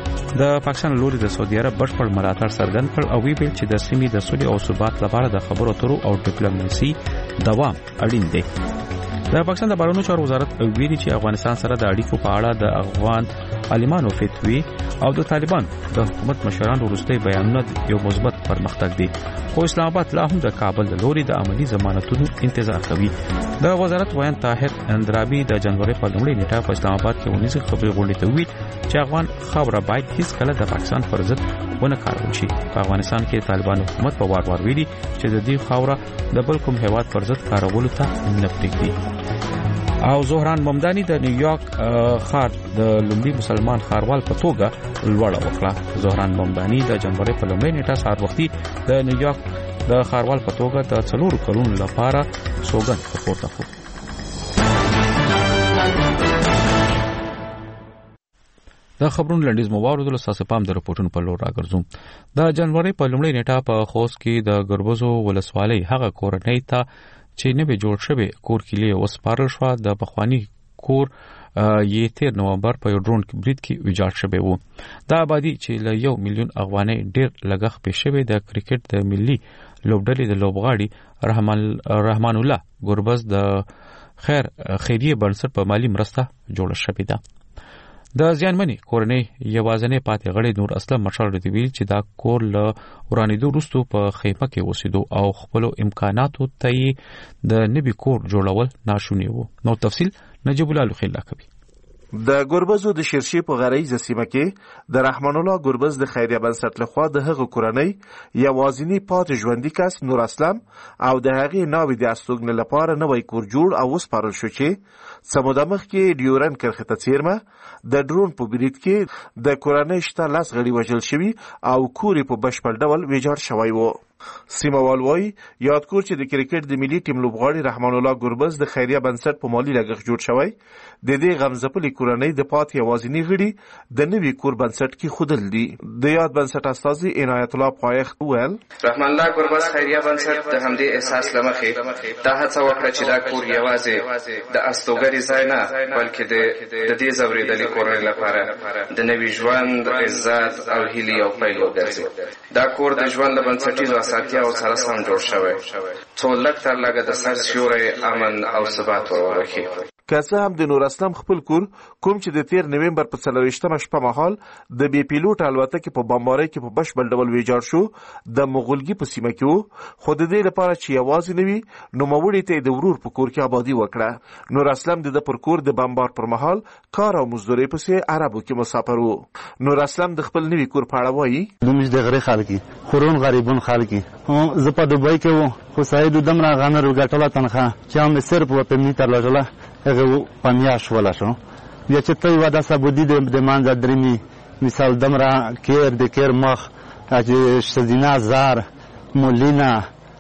د پاکستان لوري د سعودي عرب بشپړ ملاتړ څرګند کړ او ویل چې د سیمې د سولې او ثبات لپاره د خبرو اترو او ډیپلوماسي دوام اړین دی. د پاکستان د بهرنیو چارو وزارت ویلي چې افغانستان سره د اړیکو په اړه د افغان عالمانو فتوی او د طالبان د حکومت مشرانو وروستي بیانونه یو مثبت پرمختګ دی، خو اسلام آباد لا هم د کابل د لوري د عملی ضمانتونو انتظار کوي. د وزارت ویان طاهر اندرابي د جنوري په لومړۍ نیټه په اسلام آباد کې ونیزه خبري غونډې ته ویل چې افغان خبره باید هیڅ کله د پاکستان پر ضد ونه کارول شي. په افغانستان کې طالبان حکومت په وار وار ویلي چې د دې خاوره د بل کوم هیواد پر ضد کارولو ته نه پریږدي. او زهران ممداني د نیویارک ښار د لومړي مسلمان ښاروال په توګه لوړه وکړه. زهران ممداني د جنوري په لومړۍ نیټه سهار وختي د نیویارک د ښاروال په توګه د څلورو کلونو لپاره سوګند پورته کړ. د خبرونو لنډیز مو واورېدل. ستاسو پام د رپورټونو په لور راګرځوم. د جنوري په لومړۍ نیټه په خوست کې د ګربزو ولسوالۍ هغه کورنۍ ته چې نوې جوړ شوی کور کلی وسپارل شو. د بخوانی کور یې تیر نومبر په یو ډرون برید کې ویجاړ شوی وو. دا آبادی چې له یو میلیون افغانۍ ډیر لګښت پېښ شوی د کرکټ د ملي لوبډلې د لوبغاړي رحمان رحمان الله ګربز د خیر خیریه بنسټ په مالی مرسته جوړ شوی ده. د ځانمنې کورنۍ یوازنې پاتې غړي نور اسلم مشال ردی ویل چې دا کور له ورانېدو وروسته په خیمه کې اوسېدو او خپل امکاناتو ته د نوي کور جوړول ناشونی وو. نو تفصیل نجیب الله لوخیلا کوي. د ګربزو د شیرشي په غریزه سیمه کې د رحمان الله ګربز د خیریه بنسټ لخوا د هغه کورنۍ یوازینی پاتې ژوندۍ کس نور اسلم او د هغه ناوې د استوګن لپاره نوې کور جوړ او وسپارل شو چې سموده مخ کې ډیورن کرخه ته چیرمه د ډرون په برید کې د کورنۍ شته لاس غړي وژل شوی او کور په بشپړ ډول ویجاړ شوی وو. سیمه والوی یادکور چې د کرکټ د ملي ټیم لوبغاړي رحمان الله ګربز د خیریه بنسټ په مالی لګښت جوړ شوی. د دې غمزپلې کورنۍ د پات یوازینی غړي د نوي کور بنسټ کې خودل دي. د یاد بنسټ استاذي عنایت الله پایخت ویل رحمان الله ګربز خیریه بنسټ د همدې احساس لمخې دا هڅه وکړه چې دا کور یوازې د استوګری ځای نه بلکې د دې زوریدلې کورنۍ لپاره د نوي ژوند عزت او هیلې او پیل وګرځي. دا کور د ژوند بنسټیزو ساتیا او سره سم جوړ شوی څو لک تر لګه د سر سیوري امن او ثبات ورورخي. که څه هم د نور اسلم خپل کور کوم چې د تیر نومبر په څلوېښتمه شپه مهال د بې پیلوټ الوتکې په بمبارۍ کې په بشپړ ډول ویجاړ شو د مغولګي په سیمه کې و، خو د دې لپاره چې یوازې نه وي نوموړي ته د ورور په کور کې آبادي وکړه. نور اسلم د ده پر کور د بمبار پر مهال کار او مزدورۍ پسې عربو کې مسافر و. نور اسلم د خپل نوي کور په اړه وایي: دومش د غری خلکی خورون غریبون خلکی زه په دوبۍ کې وم، خو سعید دم را غنر وګټله تنخواه چې هم صرف و په میټر لږله هغه په میاشت ولا شو. بیا چې ته یوه داسې بودي د منځه درېمي مثال دمره کیر د کیر مخ چې ښځینه زار مولینا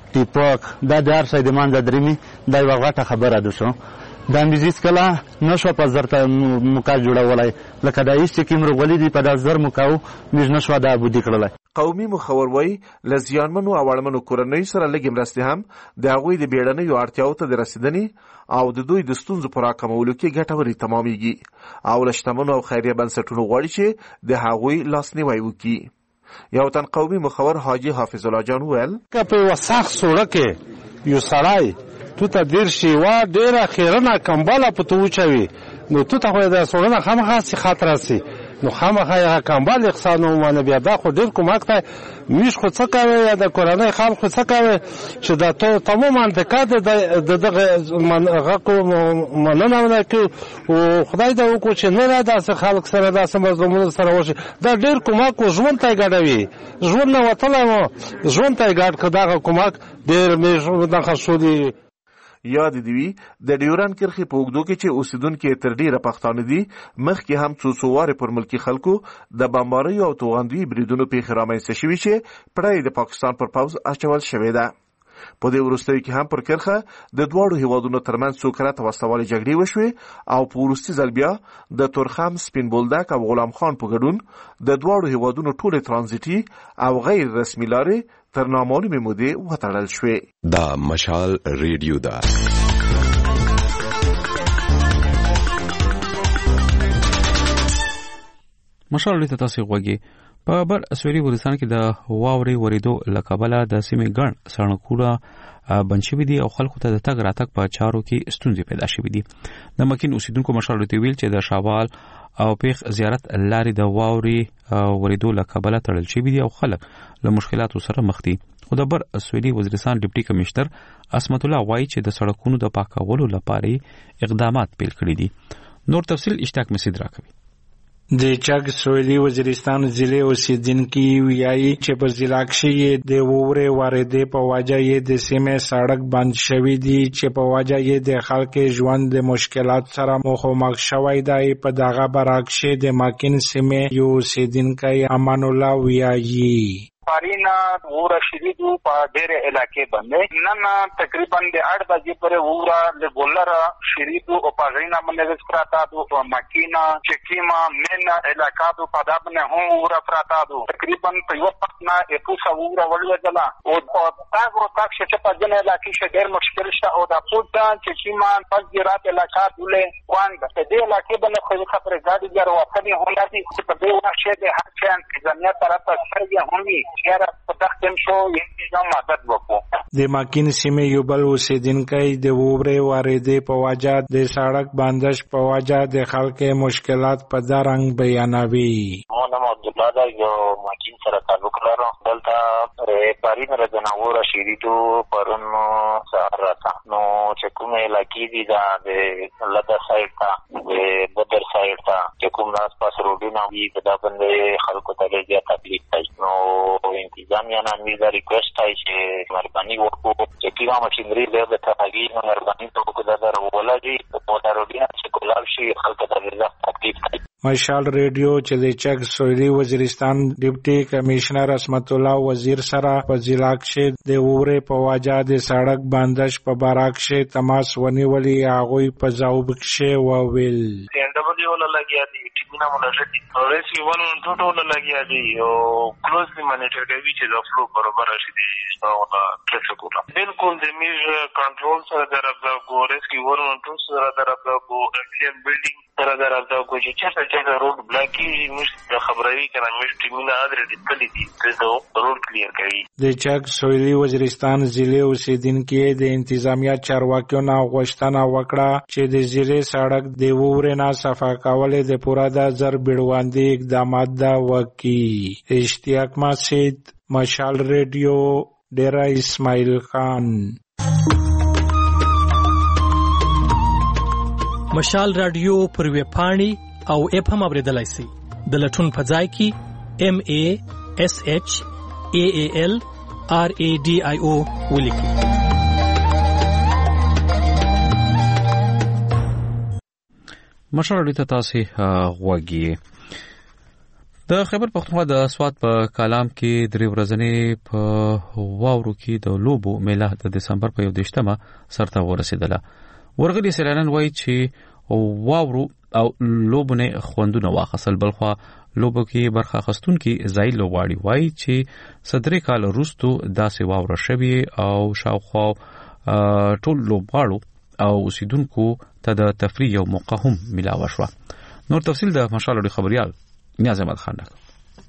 ټیپک دا د هر شی د منځه درېمي دا یوه غټه خبره ده. شو دا میزیز کله نه شوه په زر ته موکا جوړولی، لکه دا ایس چې کوم روغلي دي په دا زر موکاو موږ نه شوه دا بودي کړلی. قومي مخور وایي له زیانمنو او اړمنو کورنیو سره لږې مرستې هم د هغوی د بیړنیو اړتیاوو ته د رسېدنې او د دوی د ستونزو په راکمولو کې ګټورې تمامیږي، او له شتمنو او خیریه بنسټونو غواړي چې د هغوی لاسنیوی وکړي. یو تن قومي مخور حاجي حافظ الله جان وویل: که په یوه سخت سوړه کې یو سړی تو ته دیر شي وا ډېره خیرنه کمبله په تو وچوي، نو تو ته خو د سوړه خامخا سي خطر سي، نو خامخا هغه کمبل اقتصاد نو باندې بیا دا خو ډېر کومک دی. میش خو څه کوي یا د کورنۍ خلک خو څه کوي چې دا ته تمام منطقه د دغه هغه کو مننه نه کوي، او خدای دا وکړو چې نه را داسې خلک سره داسې مظلومونو سره وشي. دا ډېر کومک و ژوند ته یې ګډوي، ژوند نه وتلی و ژوند ته یې ګډ که دغه کومک ډېر مې دغه شولي. یاد دی وی د ډیوران کرخي په اوږدو کې چې اوسیدونکو تر ډیره پښتانه دي، مخکې هم څو څو واره پر ملکی خلکو د بمباریو او توغندي بریدونو پیښې رامنځته شوي چې پړی د پاکستان پر پوځ اچول شوې ده. په دې وروستیو کې هم پر کرخه د دواړو هیوادونو ترمنځ څو کرته وسلوالې جګړې وشوې، او په وروستي ځل بیا د تورخم، سپین بولدک او غلام خان په ګډون د دواړو هیوادونو ټولې ترانزیتي او غیر رسمي لارې تر نامعلومې مودې وتړل شوې. دا مشال ریډیو ده. مشال ریډیو ته تاسو غوږی. په بر سویلي افغانستان کې د واورې وریدو له کبله د سیمې ګڼ سړکونه بند شوي دي او خلکو ته د تګ راتګ په چارو کې ستونزې پیدا شوي دي. د مکین اوسیدونکو مشال ریډیو ویل چې د شاوال او پیښ زیارت لارې د واورې وریدو له کبله تړل شوي دي او خلک له مشکلاتو سره مخ دي. خو د بر سویلي وزیرستان ډیپټي کمشنر اسمت الله وایي چې د سړکونو د پاکولو لپاره اقدامات پیل کړي دي. نور تفصیل اشتاق مسعود راکوي. د چاګ سویلي وزیرستان ضلع اوسیدونکي ویایي چې په ضلع کې د وورې واردې په وجه یې د سیمې سړک بند شوی دی، چې په وجه یې د خلکو ژوند د مشکلات سره مخامخ شوی دی. په دغه برعکس د ماکین سیمې یو اوسیدونکی امان الله ویایي: پارینا وورا شریدو په ډېر علاقې باندې نن تقریبا د اټ بجې پورې وورا د ګولر شریدو او پاغینا باندې سپراتا دو مکینا چکیما من علاقہ دو پدا باندې هم وورا پراتا دو تقریبا په یو پټنا اپو سوورا ولودلا او تاګو تاک چې په دې علاقې کې ډېر مشکل شته او د پوتا چکیما پس جرات علاقہ دله وان د دې علاقې باندې خو خبره ګاډي جوړ وکړي هم لري چې په دې وخت کې د هر چا انتظامیه طرف سره هم د ماکین سیمې یو بل اوسیدونکی د وورې واردې په وجه د سړک بندش په وجه د خلکو مشکلات په دا رنګ بیانوي. مونږ عبدالله دا یو ماکین سره تعلق لرو، دلته پارین را د ناوره شریدو پرون سهار راته نو چې کومې علاقې دي دا د لده سایډ ته د بدر سایډ ته چې کوم ناس پاس روډونه وي دا باندې خلکو ته ډېر زیات تکلیف دی. نو انتظامیه نه مې دا ریکویسټ دی چې مهرباني وکړو چې کومه ماشینري ډېر د تغییر مهرباني وکړو دا درولږي په دا روډونه چې کولاب شي خلکو ته ډېر تکلیف دی. مشال ریډیو چې د چک سویلي وزیرستان ډیپټي کمشنر اسمت الله وزیر سره په ضلع کې د وورې په وجه د سړک بندش په باره کې تماس ونیولي، هغوی په ځواب کې وویل: ډبلیو له لګیا دي، ټیمونه ولري، ریسي ون ټوټو له لګیا دي او کلوزلی مانیټر کوي چې د فلو برابر شي دي او ټریفیک ولا بالکل د میج کنټرول سره درته ګو ریسکی ون ټو سره درته ګو اکشن بلډینګ سره درته ګو چې څه چې روډ بلاکی مش خبروي کنه مش ټیمونه ادرې ډکلې دي ته روډ کلیر کوي. د چک سویلي وزیرستان ضلع اوسیدونکو د انتظامیه چارواکیو نه غوښتنه وکړه چې د ضلع سړک د وورې نه صفا کول د پوره د زر بیړوندي اقدامات دا وکي. اشتیاق مسجد، مشال ریډیو، ډیرا اسماعیل خان. مشال رادیو پر ویب پاڼې او اپ هم اوریدلای شئ. د لټون په ځای کې ام ا اس اچ ا ا ال ار ا ډي آی او ولیکئ. مشال رادیو ته تاسو غوږی. د خیبر پختونخوا د سوات په کالام کې درې ورځې په واورو کې د لوبو میله د دسمبر په یو دیشتمه سرته ورسېدله. ورغلي سیلانیان وایي چې واورو او لوبونه خوندونه واخصل، بلخوا لوبو کې برخه اخیستونکي ځای لوغواړي وایي چې صدرې کال وروسته داسې واوره شوې او شاوخوا ټول لوبغاړو او اوسیدونکو ته د تفریح یو موقع هم ملاوه شوه. نور تفصیل د مشال رادیو خبریال نیاز احمد خان ډک.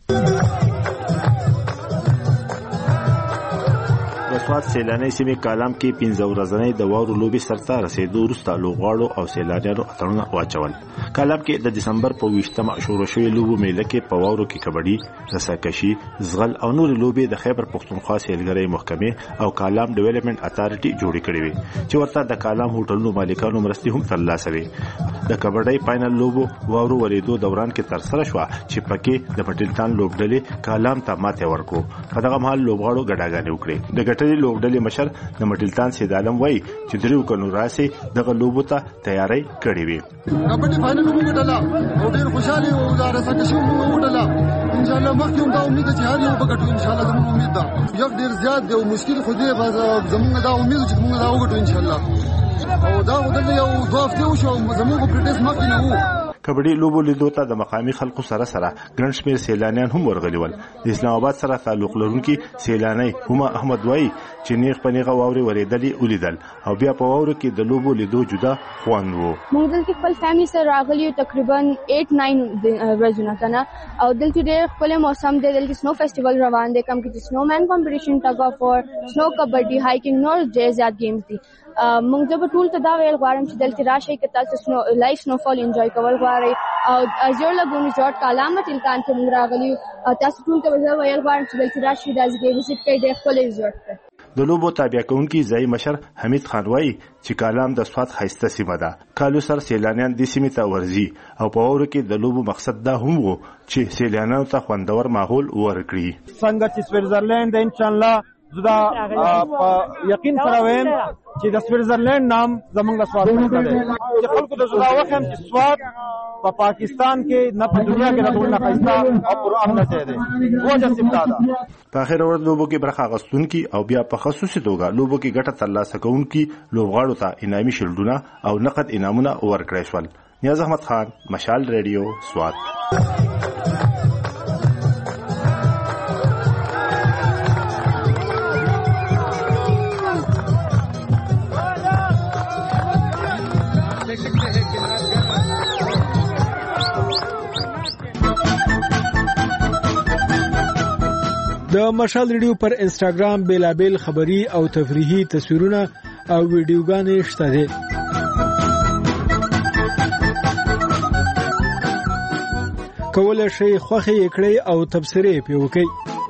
سوات سیلاني سیمه کالام کې پنځه ورځې د واورو لوبي سرته رسیدو وروسته لوغواړو او سیلانیانو اترونه واچول. کالام کې د دسمبر په ویشتمه شروع شوې لوبو میله کې په واورو کې کبډي، رساکشي، زغل او نور لوبي د خیبر پختونخوا سیلګرۍ محکمې او کالام ډیولپمنٹ اتارټي جوړې کړې وي چې ورته د کالام هوټلونو مالکانو مرستي هم ترلاسه وي. د کبډي فائنل لوبو واورو ورېدو دوران کې تر سره شو چې پکې د پټلتان لوبډلې کالام ته ماته ورکړو. په دغه مهال لوبغاړو ګډاګانې وکړې. د ګټلې لوبډلې مشر د مټلتان سید عالم وایي چې دریو کلونو راسي دغه لوبو ته تیاری کړې وي. کبډي فائنل مو ګټلا او ډېر خوشاله او دا رسکشي مو ګټلا. ان شاء الله مخکې هم دا امید چې هر یو وګټو. ان شاء الله زموږ امید ده یو ډېر زیات دی او مشکل خو دې زموږ دا امید چې موږ دا وګټو ان شاء الله. او دا ودل یو ضعف دی او زموږ پریټیس مخکې نه وو. کبډي لوبو لیدو ته د مقامي خلکو سره سره ګڼ شمېر سیلانیان هم ورغلي ول. د اسلام آباد سره تعلق لرونکي سیلانی هما احمد وایي چې نیغ په نیغه واورې ورېدلې ولیدل او بیا په واورو کې د لوبو لیدو جدا خوند وو. موږ دلته خپل فیملی سره راغلي تقریبا اټ ناین ورځې کنه او دلته ډېر خپل موسم دی. دلته سنو فیسټیوال روان دی، کم کې سنو مین کمپټیشن، ټګ اف وار، سنو کبډي، هایکینګ، نور ډېر زیات گیمز دي. موږ د ټول ته دا ویل غواړم چې دلته راشي کې تاسو سنو لایف سنو فال انجوای کول غواړئ او ازور لګون ریزورټ کالام تلکان ته موږ راغلي او تاسو ټول ته ویل غواړم چې دلته راشي د ازګي وزټ کوي د خپل ریزورټ ته. د لوبو تابع کوونکي ځای مشر حمید خان وایي چې کالام د سوات خایسته سیمه ده. کالو سر سیلانیان د سیمې ته ورځي او په واورو کې د لوبو مقصد دا هم وو چې سیلانیانو ته خوندور ماحول ورکړي. څنګه چې سویټزرلند ان شاء الله زدا په یقین سره وایم چې د سویټزرلند نام زمونږ د سوات څخه دی. چې خلکو د زدا وخم چې سوات په پاکستان کې نه په دنیا کې د ټول نه خایسته او پر امن ځای دی. وجه سمدا ده. په اخر ورځ لوبو کې برخه اخیستونکي او بیا په خصوصي توګه لوبو کې ګټه ترلاسه کوونکي لوبغاړو ته انعامي شیلډونه او نقد انعامونه ورکړل شول. نیاز احمد خان، مشال ریډیو، سوات. د مشال ریډیو پر انسټاګرام بیلابیل خبری او تفریحي تصویرونه او ویډیوګانې شته دي. کولای شئ خوښي کړئ او تبصرې پې وکړئ.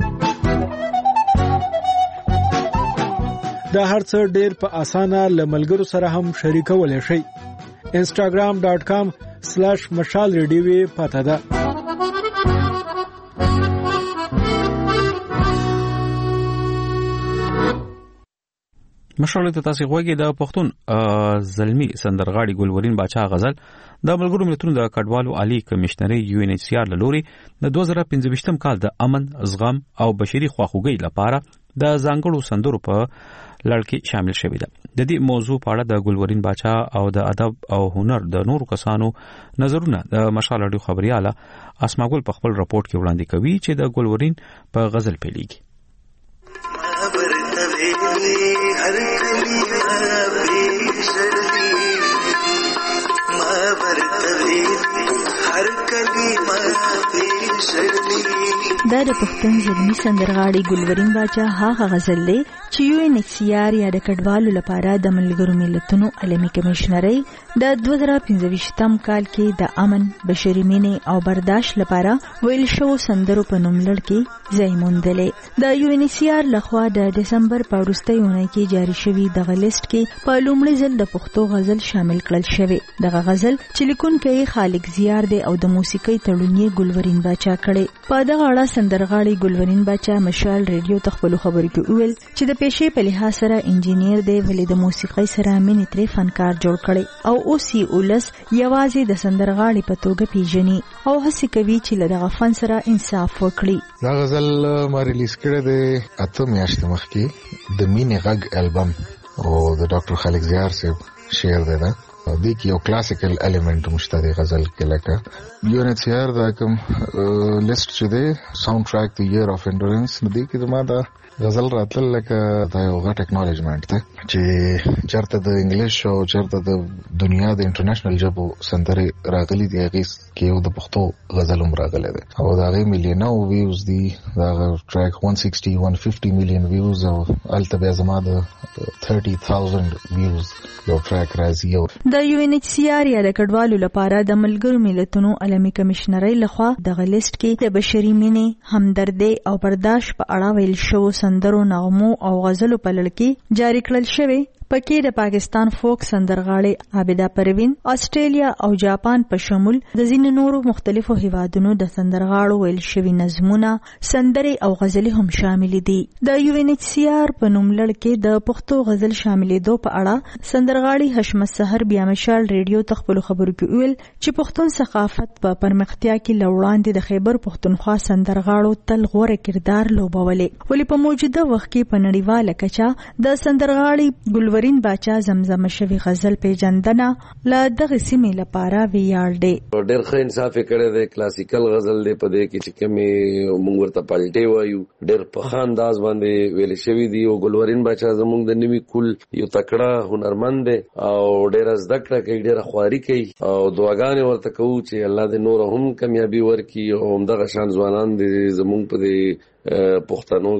دا هر څه ډېر په اسانه له ملګرو سره هم شریکولی شئ. انسټاګرام ډاټ کام سلیش مشال ریډیو پته ده. مشال ته تاسو غوږی د پښتون زلمی سندرغاړي ګلورین باچا غزل د ملګرو ملتونو د کډوالو عالی کمشنري یو ان ایچ سی آر لوري د دوه زره پنځه کال د امن، زغم او بشري خواخوږي لپاره د ځانګړو سندرو په لړ کې شامل شوی ده. د دې موضوع په اړه د ګلورین باچا او د ادب او هنر د نورو کسانو نظرونه د مشال رادیو خبرياله اسماګل په خپل راپورټ کې وړاندې کوي چې د ګلورین په غزل پیلېږي. हर कली पेश دا د پښتون ژبني سندرغاړي ګلورین باچا هغه غزل دی چې یو ان ایچ سی آر یا د کډوالو لپاره د ملګرو ملتونو عالمي کمشنري د دوه زره پنځه کال کې د امن، بشري مینې او برداشت لپاره ویل شو سندرو په نوم لړ کې ځای موندلې. د یو ان ایچ سی آر لخوا د دسمبر په وروستۍ اونۍ کې جاری شوی دغه لیست کې په لومړي ځل د پښتو غزل شامل کړل شوی. دغه غزل چې لیکونکی خالق زیار دی او د موسیقۍ تړون یې ګلورین باچا کړی. په دغه اړه سندرغاړي ګلورین باچا مشال ریډیو ته خپل خبرو کې وویل چې د پیشې په لحاظ سره انجینیر دی، ولې د موسیقۍ سره مینې ترې فنکار جوړ کړي او اوس یې ولس یوازې د سندرغاړي په توګه پیژني او هڅه کوي چې له دغه فن سره انصاف وکړي. دا غزل ما ریلیز کړی دی اته میاشتې مخکې د مینې غږ البم او د ډاکټر خالق زیار صاحب شعر دی. دا دې کې یو کلاسیکل الیمنٹ مشترک غزل کې لکه یو ان ایچ سی آر دا کوم لیست چې دی ساوند ټریک د ایئر اف انډورنس دې کې زما دا غزل راتل لکه دا یو غټ اکنالجمنٹ دی چې چرته د انګلیش او چرته د دنیا د انټرنیشنل ژبو سندرې راغلي دي هغې کې یو د پښتو غزل هم راغلی دی او د هغې میلیونه ویوز دي. د هغه ټریک ون سکسټي ون ففټي میلیون ویوز او هلته بیا زما د تھرټي تھاوزنډ ویوز یو ټریک راځي. د یو ان ایچ سی آر یا د کډوالو لپاره د ملګرو ملتونو عالمي کمشنرۍ لخوا دغه لیست کې د بشري مینې، همدردۍ او برداشت په اړه ویل شوو سندرو، نغمو او غزلو په لړ کې جاری کړل شوی. پکې د پاکستان فوک سندرغاړي عابده پروین، آسټرالیا او جاپان په شمول د ځینو نورو مختلفو هیوادونو د سندرغاړو ویل شوي نظمونه، سندرې او غزلې هم شامل دي. د یو ان ایچ سی آر په نوم لړ کې د پښتو غزل شاملېدو په اړه سندرغاړي حشمت سحر بیا مشال ریډیو ته خپلو خبرو کې وویل چې پښتون ثقافت په پرمختیا کې له وړاندې د خیبر پښتونخوا سندرغاړو تل غوره کردار لوبولې، ولې په موجوده وخت کې په نړیواله کچه د سندرغاړي ګلورین ګلورین باچا زمزمه شوی غزل پیژندنه له دغه سیمې لپاره ویاړ دی. ډېر ښه انصاف یې کړی دی، کلاسیکل غزل دی، په دې کې چې کومې موږ ورته پالټې وایو ډېر په ښه انداز باندې ویل شوي دي. او ګلورین باچا زموږ د نوي کول یو تکړه هنرمند دی او ډېره زده کړه کوي، ډېره خواري کوي او دعاګانې ورته کوو چې الله دې نور هم کامیابي ورکړي او همدغه شان ځوانان دې زموږ په دې پښتنو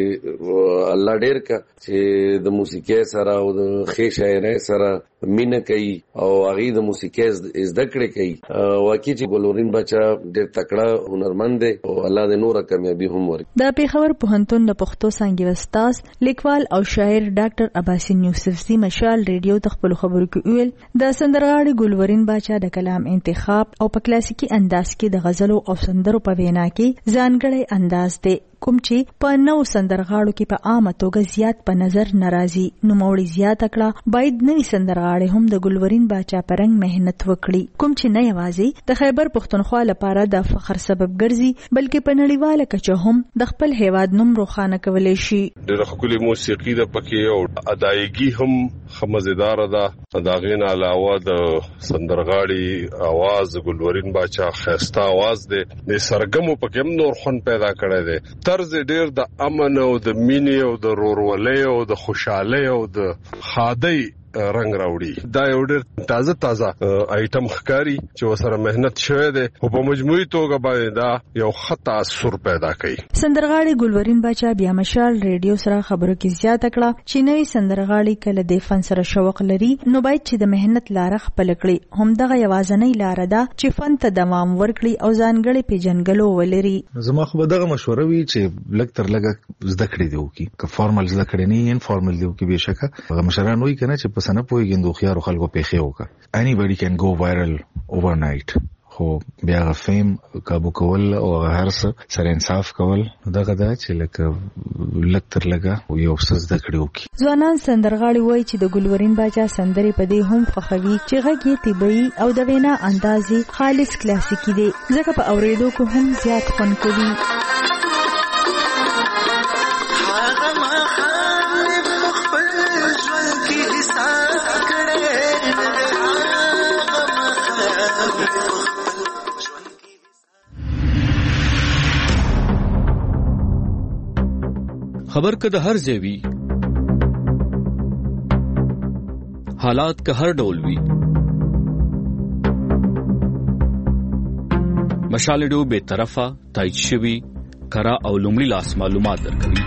کې الله ډېر کا چې د موسیقۍ سره او د ښې شاعرۍ سره مینه کوي او هغې د موسیقۍ زده کړې کوي. واقعي چې ګلورین باچا ډېر تکړه هنرمند دی او الله دې نوره کامیابي هم ورکړي. د پېښور پوهنتون د پښتو څانګې استاد، لیکوال او شاعر ډاکټر عباسین یوسفزي مشال ریډیو ته خپلو خبرو کې وویل د سندرغاړي ګلورین باچا د کلام انتخاب او په کلاسیکي انداز کې د غزلو او سندرو په وینا کې ځانګړی انداز دی کوم چې په نو سندرغاړو کې په عامه توګه زیات په نظر ناراضي. نوموړي زیاته کړه باید نوي سندرغاړي هم د ګلورین باچا په رنګ مهنت وکړي، کوم چې نه یوازې د خیبر پښتونخوا لپاره د فخر سبب ګرځي بلکې په نړیواله کچه هم د خپل هیواد نوم روښانه کولی شي. ډېره ښکلې موسیقي ده پکې او ادایګي هم ښه مزیداره ده. د هغې نه علاوه د سندرغاړي اواز ګلورین باچا ښایسته اواز دی، د سرګمو پکې هم نور خوند پیدا کړی دی. طرز ډېر د امن او د مینې او د رورولۍ او د خوشحالۍ او د ښادۍ رنگ راوړي. دا یو ډېر تازه تازه آیټم ښکاري چې ورسره محنت شوی دی او په مجموعي توګه باندې دا یو ښه تاثر پیدا کوي. سندرغاړي ګلورین باچا بیا مشال ریډیو سره خبرو کې زیاته کړه چې نوي سندرغاړي کله د فن سره شوق لري نو باید چې د محنت لاره خپل کړي، همدغه یوازینۍ لاره ده چې فن ته دوام ورکړي او ځانګړې پیژنګلو ولري. زما خو به دغه مشوره وي چې لږ تر لږه زده کړې دی وکړي، که فارمل زده کړې نه انفارمل دی وکړي. بېشکه هغه مشران وایي که نه چې پس نه پوهېږي نو خيارو خلکو پیښې وکړه. anybody can go viral overnight، خو بیا هغه فیم کابو کول او هر څه سره انصاف کول دغه دا چې لکه لږ تر لږه یو څه زده کړې وکړي. ځوانان سندرغاړي وایي چې د ګلورین باچا سندرې په دې هم خوښوي چې غږ یې طبیعي او د وینا انداز یې خالص کلاسیکي دی، ځکه په اورېدو کې هم زیات خوند کوي. خبر که د هر ځای وي، حالات که هر ډول وي، مشال ریډیو به طرفه تایید شوی کرا او لومړی لاس معلومات درکوي.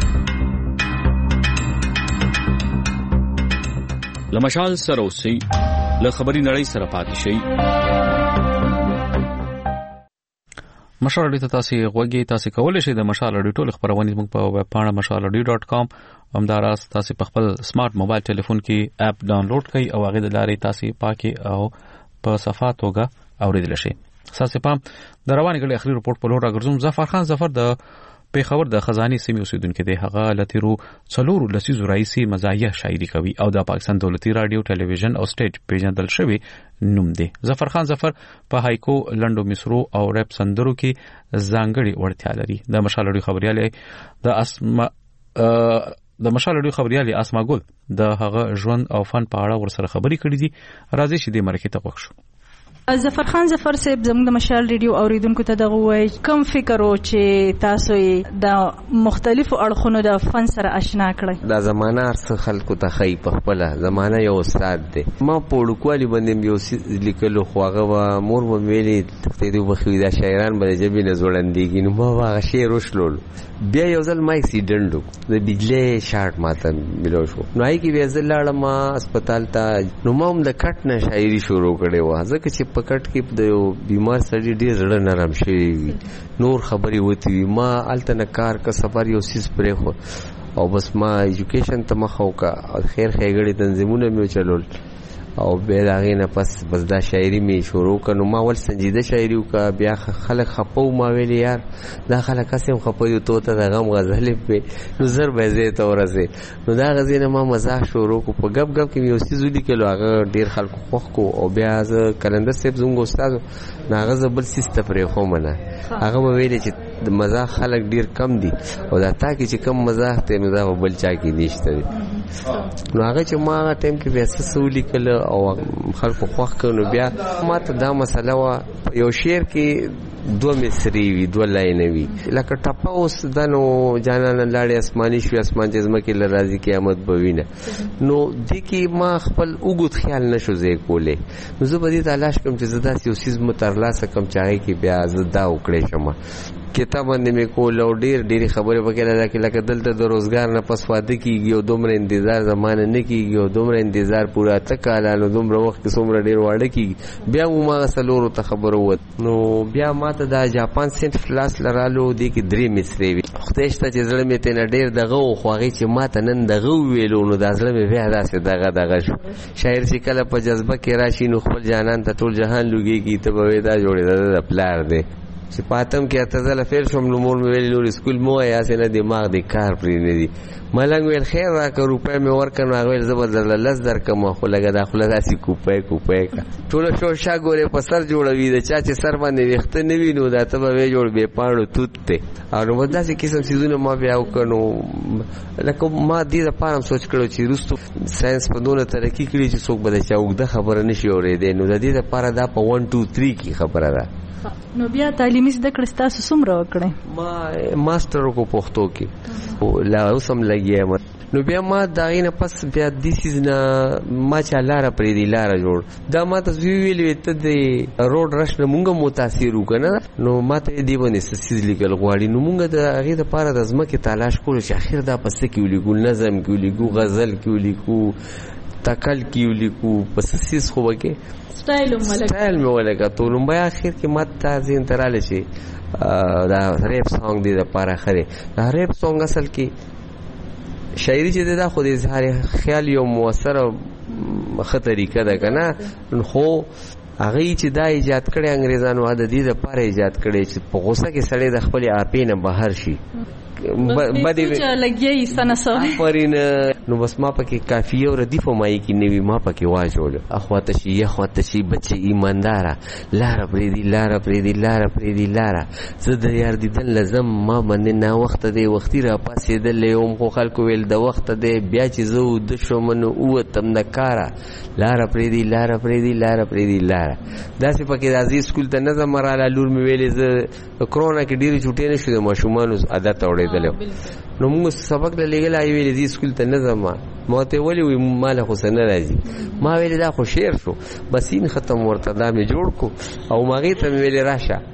لمشال سره اوسئ، له خبري نړۍ سره پاتې شئ. مشال ریډیو ته تاسو غوږی تاسو کولای شئ د مشال ریډیو ټول خبرونه موږ په ویب پاڼه مشال ریډیو ډاټ کام همداراز تاسو په خپل سمارټ موبایل ټلیفون کې اپ ډاونلوډ کړئ او هغه د لارې تاسو پاکي او په صفه توګه اوریدل شئ. ساسې پام د رواني غړي اخري رپورټ په لور راګرځوم. ظفر خان ظفر د پیښور د خزاني سیمې اوسیدونکو دی. هغه لتیرو څلورو لسیزو رئیسي مزاحیه شاعري کوي او د پاکستان دولتي رادیو ټلویزیون او سټیج پیژندل شوی نوم دی. ظفر خان ظفر په هایکو لنډو مصرو او ریپ سندرو کې ځانګړي وړتیا لري. د مشال ریډیو خبرياله د اسما د مشال ریډیو خبرياله اسما ګل د هغه ژوند او فن په اړه ورسره خبري کړې دي. راځي چې د مرکه ته وښو. ظفر خان ظفر صاحب زموږ د مشال ریډیو اوریدونکو ته دغه وایي کوم فکر او چې تاسو د مختلفو اړخونو د فن سره آشنا کړئ. دا زمانہ ارڅ خلکو ته خی په خپل زمانہ یو استاد دی. ما په وړوکوالي باندې یو لیکلو خواغه و مور و ویلي تختې وبخوي دا شاعران به جبې نه زوړندېږي نو ما هغه شعر وشلول. بیا یو ځل ما اکسیډنټ وکړ د بجلی شارټ ماته ملو شو نو هغې کې بیا زه لاړم هسپتال ته نو ما هم د کټ نه شاعري شروع کړې وه ځکه چې په کټ کې د یو بیمار سړي ډېر زړه نرم شوی وي نور خبرې وتې وي. ما هلته نه کار که سفر یو څیز پرېښود او بس ما ایجوکیشن ته مخه وکړه خیر ښېګړې تنظیمونه مې وچلول او بیا د هغې نه پس بس دا شاعري مې شروع کړه. نو ما ول سنجیده شاعري وکړه بیا خلک خفه و ما ویلې یار دا خلک هسې هم خفه دي تو ته د غم غزلې پې نو زر به یې ځای ته ورسېد. نو د هغه ځای نه ما مزاح شروع کړو په ګپ ګپ کې مې یو څیز ولیکلو هغه ډېر خلکو خوښ کړو او بیا زه کلندر صاحب زموږ استاد نو هغه زه بل څیز ته پرېښومه نه هغه به ویلې چې د مزاح خلک ډېر کم دي او دا تا کې چې کم مزاح دی نو دا به بل چا کې نشته دی. نو هغه چې ما هغه ټایم کې بیا څه څه ولیکله او خلکو خوښ کړه نو بیا ما ته دا مسله وه یو شعر کې دوه مصرې وي دوه لاینه وي لکه ټپه اوس دا نو جانانه لاړې اسماني شوي اسمان چې ځمکې له راځي قیامت به وینه نو دې کې ما خپل اوږد خیال نه شو ځای کولی نو زه به دې تلاش کړم چې زه داسې یو څیز مو ترلاسه کړم چې هغې کې بیا زه دا وکړی شم. کتاب باندې مې کول او ډېر ډېرې خبرې پکې لږه کې لکه دلته د روزګار نه پس واده کېږي او دومره انتظار زمانه نه کېږي او دومره انتظار پوره اته کاله نو دومره وخت کې څومره ډېر واړه کېږي بیا مو ما څلورو ته خبره ووت نو بیا ما ته دا جاپان سینټ فلاس لرالو دې کې درې مصرې وي خدای شته چې زړه مې ترې نه ډېر دغه و خو هغې چې ما ته نن دغه وویلو نو دا زړه مې بیا داسې دغه دغه شو. شاعر چې کله په جذبه کې راشي نو خپل جانان ته ټول جهان لوګېږي ته به وایې دا جوړېده د پلار دی چې پاتم کې اته ځله فیل شوم نو مور مې ویلې نور اسکول مو وایه هسې نه دماغ دې کار پرې نه دي. ملنګ ویل خیر راکړه روپۍ مې ورکړه نو هغه ویل زه به درله لس درکړم خو لږه دا خوله داسې کوپی کوپی کړه ټوله شورشا ګورې په سر جوړوي د چا چې سر باندې ویښته نه وي نو دا ته به ویې جوړ بې پاڼو توت دی او نو به داسې قسم څیزونه ما بیا وکړه نو لکه ما دې دپاره هم سوچ کړی چې وروستو ساینس په دونه ترقي کړي چې څوک به د چا اوږده خبره نه شي اورېدی نو د دې دپاره دا په ون ټو تھری کې خبره ده. نو بیا تعلیمي زده کړې ستاسو څومره وکړې؟ ما ماسټر وکړو پښتو کې لا اوس هم لګیا یم نو بیا ما د هغې نه پس بیا دې څیز نه ما چا لاره پرېږدي لاره جوړ دا ما ته ویلي وې ته د روډ رش نه مونږ هم متاثر وو که نه نو ما ته دې باندې څه څیز لیکل غواړي نو مونږ د هغې دپاره د ځمکې تلاش کولو چې اخر دا په څه کې ولیکو نظم کې ولیکو غزل کې ولیکو تکل کې ولیکو په څه څیز خو به کې سټایل مې ولګېدو لومبی اخر کې ما ته ذهن ته رالی چې دا ریپ سانګ دې دپاره ښه دی. دا ریپ سانګ اصل کې شاعري چې دی دا خو د اظهار خیال یو مؤثره ښه طریقه ده که نه خو هغې چې دا ایجاد کړی انګریزانو د دې دپاره ایجاد کړی چې په غوسه کې سړی د خپلې آپې نه بهر شي آفرین نو بس ما پکې کافیه او ردیف او مایي کې نوي ما پکې واچولو اخواته شي یخواته شي بچې ایمانداره لاره پرېږدي لاره پرېږدي لاره پرېږدي لاره زه د یار دیدن لزم ما باندې ناوخته دی وختي را پاڅېدلی وم خو خلکو ویل د وخته دی بیا چې زه وده شوم نو ووتم د کاره لاره پرېږدي لاره پرېږدي لاره پرېږدي لاره داسې پکې راځي سکول ته نه ځم راله لور مې ویلې زه کرونا کې ډېرې چوټۍ نه شو د ماشومانو عادت اوړېدلی نو موږ سبق له لېږلی هغې ویلې دې سکول ته نه ځم ما ورته ولې وایي ما له خو څه نه راځي ما ویلې دا خو شعر شو بس این ختم ورته دا مې جوړ کړو او هغې ته مې ویلې راشه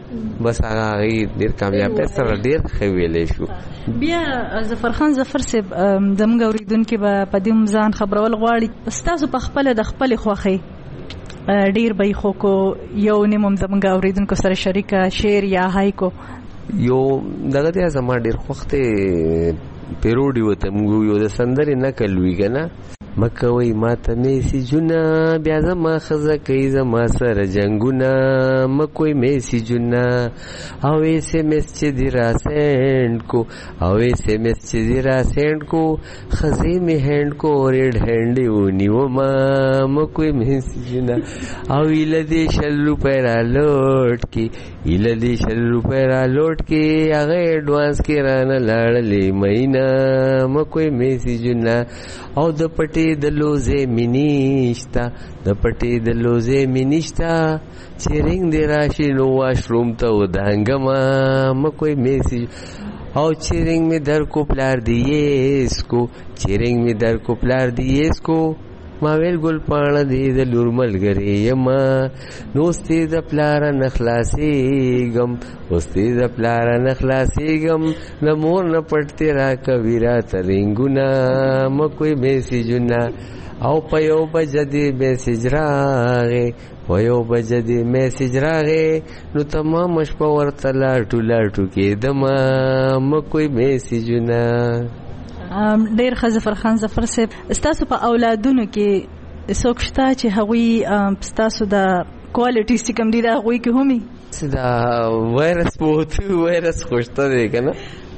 بس هغه ډیر کامیاب سره ډیر خویلې شو. بیا ظفر خان ظفر صاحب زموږ اوریدونکو به په دې مزان خبرول غواړي تاسو په خپل د خپل خوخي ډیر به خو کو یو نیمم زموږ اوریدونکو سره شریکه شعر یا هایکو یو دغه ته زما ډیر خوخته پیروډي وته موږ یو د سندري نکل وی کنه مکوي ماته میسی جنا بیا زما خزه کوي زما سره جنگونه مکوي میسی جنا او ایس ایم ایس چې دی را سند کو او ایس ایم ایس چې دی را سند کو خزه می هند کو ریډ هند ونی و ما مکوي میسی جنا او ویل دی شلو پیرا لوټ کی ویل دی شلو پیرا لوټ کی هغه اډوانس کې رانه لاړلې مینا مکوي میسی جنا او د پټي د لوزه مینیشتا د پټي د لوزه مینیشتا چیرنګ دی راشي نو واشروم ته ودانګما مکوي میسی او چیرنګ می در کو پلار دیس کو چیرنګ می در کو پلار دیس کو ما ویل ګل پاڼه دی د لور ملګری یما نوستي د پلار نخلاصي غم وستي د پلار نخلاصي غم د مور نه پټتی را کویرا ترنګونه مکوي میسیجونه او پيو بجدي میسیج راغه ويو بجدي میسیج راغه نو تمام شپه ورته لاټو لاټو کې دما مکوي میسیجونه. ډیر ظفر خان ظفر صاحب استاسو په اولادونو کې څوک شته چې هغوی استاسو د کوالټي سکم دي دا هغوی کې همي دا وایرس بوته وایرس خوشته دی کنه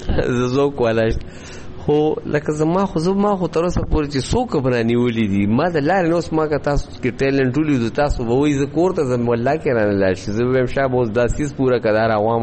زو کوالش خو لکه زما خو زما خو تر اوسه پورې چې څوک برانی ولې دي ما د لارې نو سما کا تاسو کې ټیلنټ ولې د تاسو وایي ز کوړه زم والله کې رانه لاړ شي زه هم شابه اوس داسیس پورا کدار عوام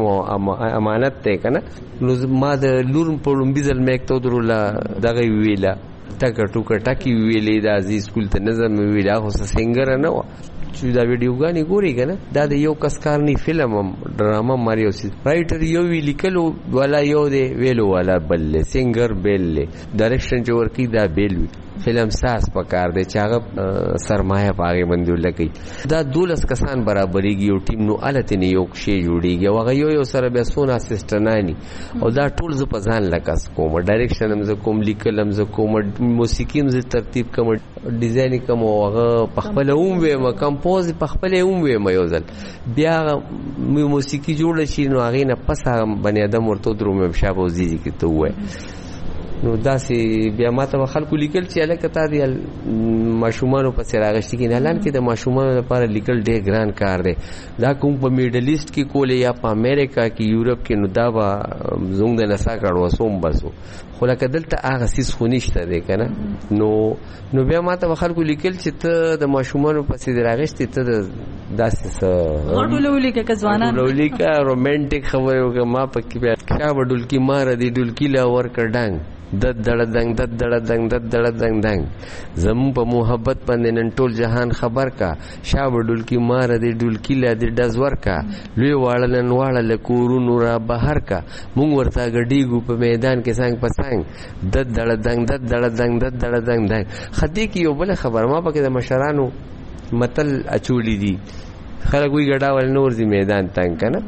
امانت ته کنه نو ما د لور په لومبیزل میکته درولا دغه ویلا ټک ټوک ټکی ویلې د عزیز سکول ته نظم ویلا خو سنگر نه و چې دا ویډیوګانی ګوري کنه دا د یو کسکارنی فلم ډراما ماریو سي رائټر یو وی لیکلو ولا یو دی ویلو ولا بل سنگر بل ډایرکشن چې ورکی دا بیل فلم ساس پکار دی چې هغه سرمایه پاغه باندې لګي دا دولس کسان برابرېږي یو ټیم نو الته نه یو شی جوړیږي هغه یو یو سره بیا سونا سیسټنانی او دا ټول ز په ځان لکاس کوم ډایرکشن هم ز کوم لیکلم ز کوم موسیقي هم ز ترتیب کوم ډیزاین کوم هغه په خپل اوم وې کمپوز په خپل اوم وې مې وزل بیا موسیقي جوړ شي نو هغه نه پس بنی ادم ورته دروم شابه وزيږي کې ته وې نو داسې بیا ماته خلکو لیکل چې الکه تا دی ماشومانو په سر راغشتي کې اعلان کې د ماشومانو لپاره لیکل ډېر ګران کار دی دا کوم په میډل ایست کې کولې یا په امریکا کې یورپ کې نو دا به زموږ د نسا کړو سوم بسو خو لکه دلته هغه سیس خو نشته دی کنه نو نو بیا ماته خلکو لیکل چې ته د ماشومانو په سر راغشتي ته داسې څه غړولې کې ځوانان غړولې کا رومانټیک خبره وکړه ما پکې بیا کا وډول کی مار دی ډول کی لا ور کډنګ دد دړ دنګ دد دړ دنګ دد دړ دنګ دنګ زم په محبت باندې نن ټول جهان خبر کا شاب ډولکی مار دی ډولکی لا دی دزور کا لوی واړلن واړل کورونو را بهر کا مونږ ورته غډیګو په میدان کې څنګه پسنګ دد دړ دنګ دد دړ دنګ دد دړ دنګ دنګ خدي کې یو بل خبر ما پکې د مشرانو متل اچولی دي خلک وی غډا ول نور دی میدان تنگ کنه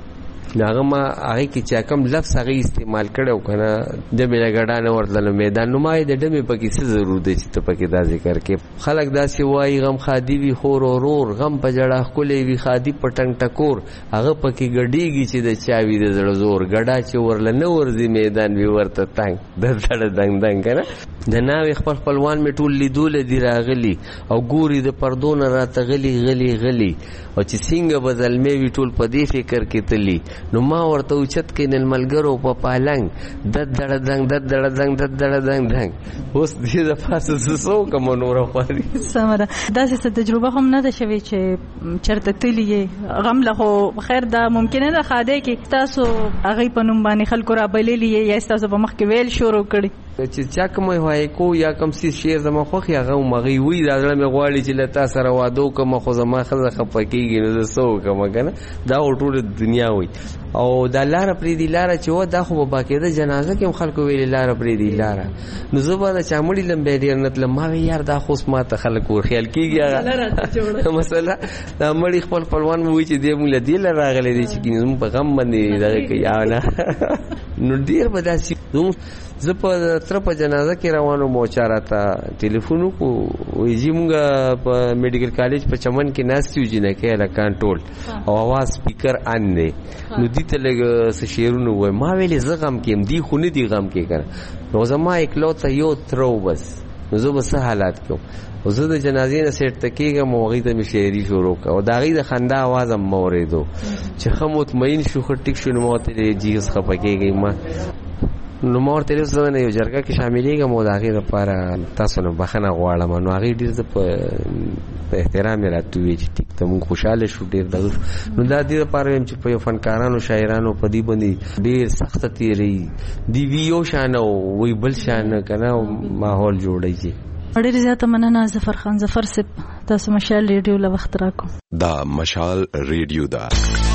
هغه ما هغه کې چې کوم لفظ هغه استعمال کړو کنه د میله غډا نه ورتل میدان نو ما د ډمه پکې څه ضرورت دی چې ته پکې دا ذکر کې خلک داسې وایي غم خادي وی خور اورور غم په جړه خولې وی خادي پټنګ ټکور هغه پکې غډیږي چې د چاوي د زړه زور غډا چې ورل نه ورزي میدان وی ورته تنگ د زړه دنګ دنګ کنه د ناوي خپل خپلوان می ټول لیدول دی راغلی او ګوري د پردون راته غلی غلی غلی او چې څنګه بدل می وی ټول په دې فکر کې تلی نو ما ورته اوچت کې نن ملګرو په پالنګ د دړ دنګ د دړ دنګ د دړ دنګ دنګ اوس دې د پاسه سو کوم نور خوري سمره دا څه تجربه هم نه ده شوی چې چرته تلی غم له خیر دا ممکن نه خاده کې تاسو هغه په نوم باندې خلکو را بللی یا تاسو په مخ کې ویل شروع کړی چې چا کوم وای کو یا کوم سی شیر زما خوخي هغه مغي وی دا زړه مې غواړي چې لتا سره وادو کوم خو زما خزه خپکیږي نو زه سو کوم کنه دا ټول دنیا وي او دا لار پرې دی لار چې و دا خو به باقاعده جنازه کې خلکو ویل لار پرې دی لار نو زه به د چامړي لمبې ډیر نتل ما وی یار دا خو ما ته خلکو خیال کیږي مثلا دا مړی خپل خپلوان وی چې دې موږ دی لار راغلي دي چې کینې په غم باندې دا کوي یا نه نو ډیر به دا زه په تر په جنازه کې روانو مو چارته ټلیفون کو وی چې موږ په میډیکل کالج په چمن کې ناستیو جنہ کې لکان ټول او आवाज سپیکر ان دی نو دې ته لګ څه شیرونه وای ما ویلې زه غم کېم دی خو نه دی غم کې کړ نو زما اکلو ته یو ترو بس نو زه به حالات کوم او زه د جنازې نه سیټ تکیږم او هغې ته مې شاعري شروع کړه او د هغې د خندا اواز هم مه اورېدو چې ښه مطمئن شو ښه ټیک شو نو ما ورته ویلې جي اوس خفه کېږئ ما نو ما ورته ویل زه نه یو جرګه کې شاملېږم او د هغې دپاره تاسو نه بخښنه غواړم نو هغې ډېر زه په احترام یې راته وویل چې ټیک ته مونږ خوشحاله شو ډېر دغه شو نو دا دې دپاره ویم چې په یو فنکارانو شاعرانو په دې باندې ډېر سخته تېرئ دی وي یو شان او وی بل شان که نه ماحول جوړی چې ډېر زیاته مننه ظفر خان ظفر صاحب تاسو مشال ریډیو له وخت راکړو دا مشال ریډیو دا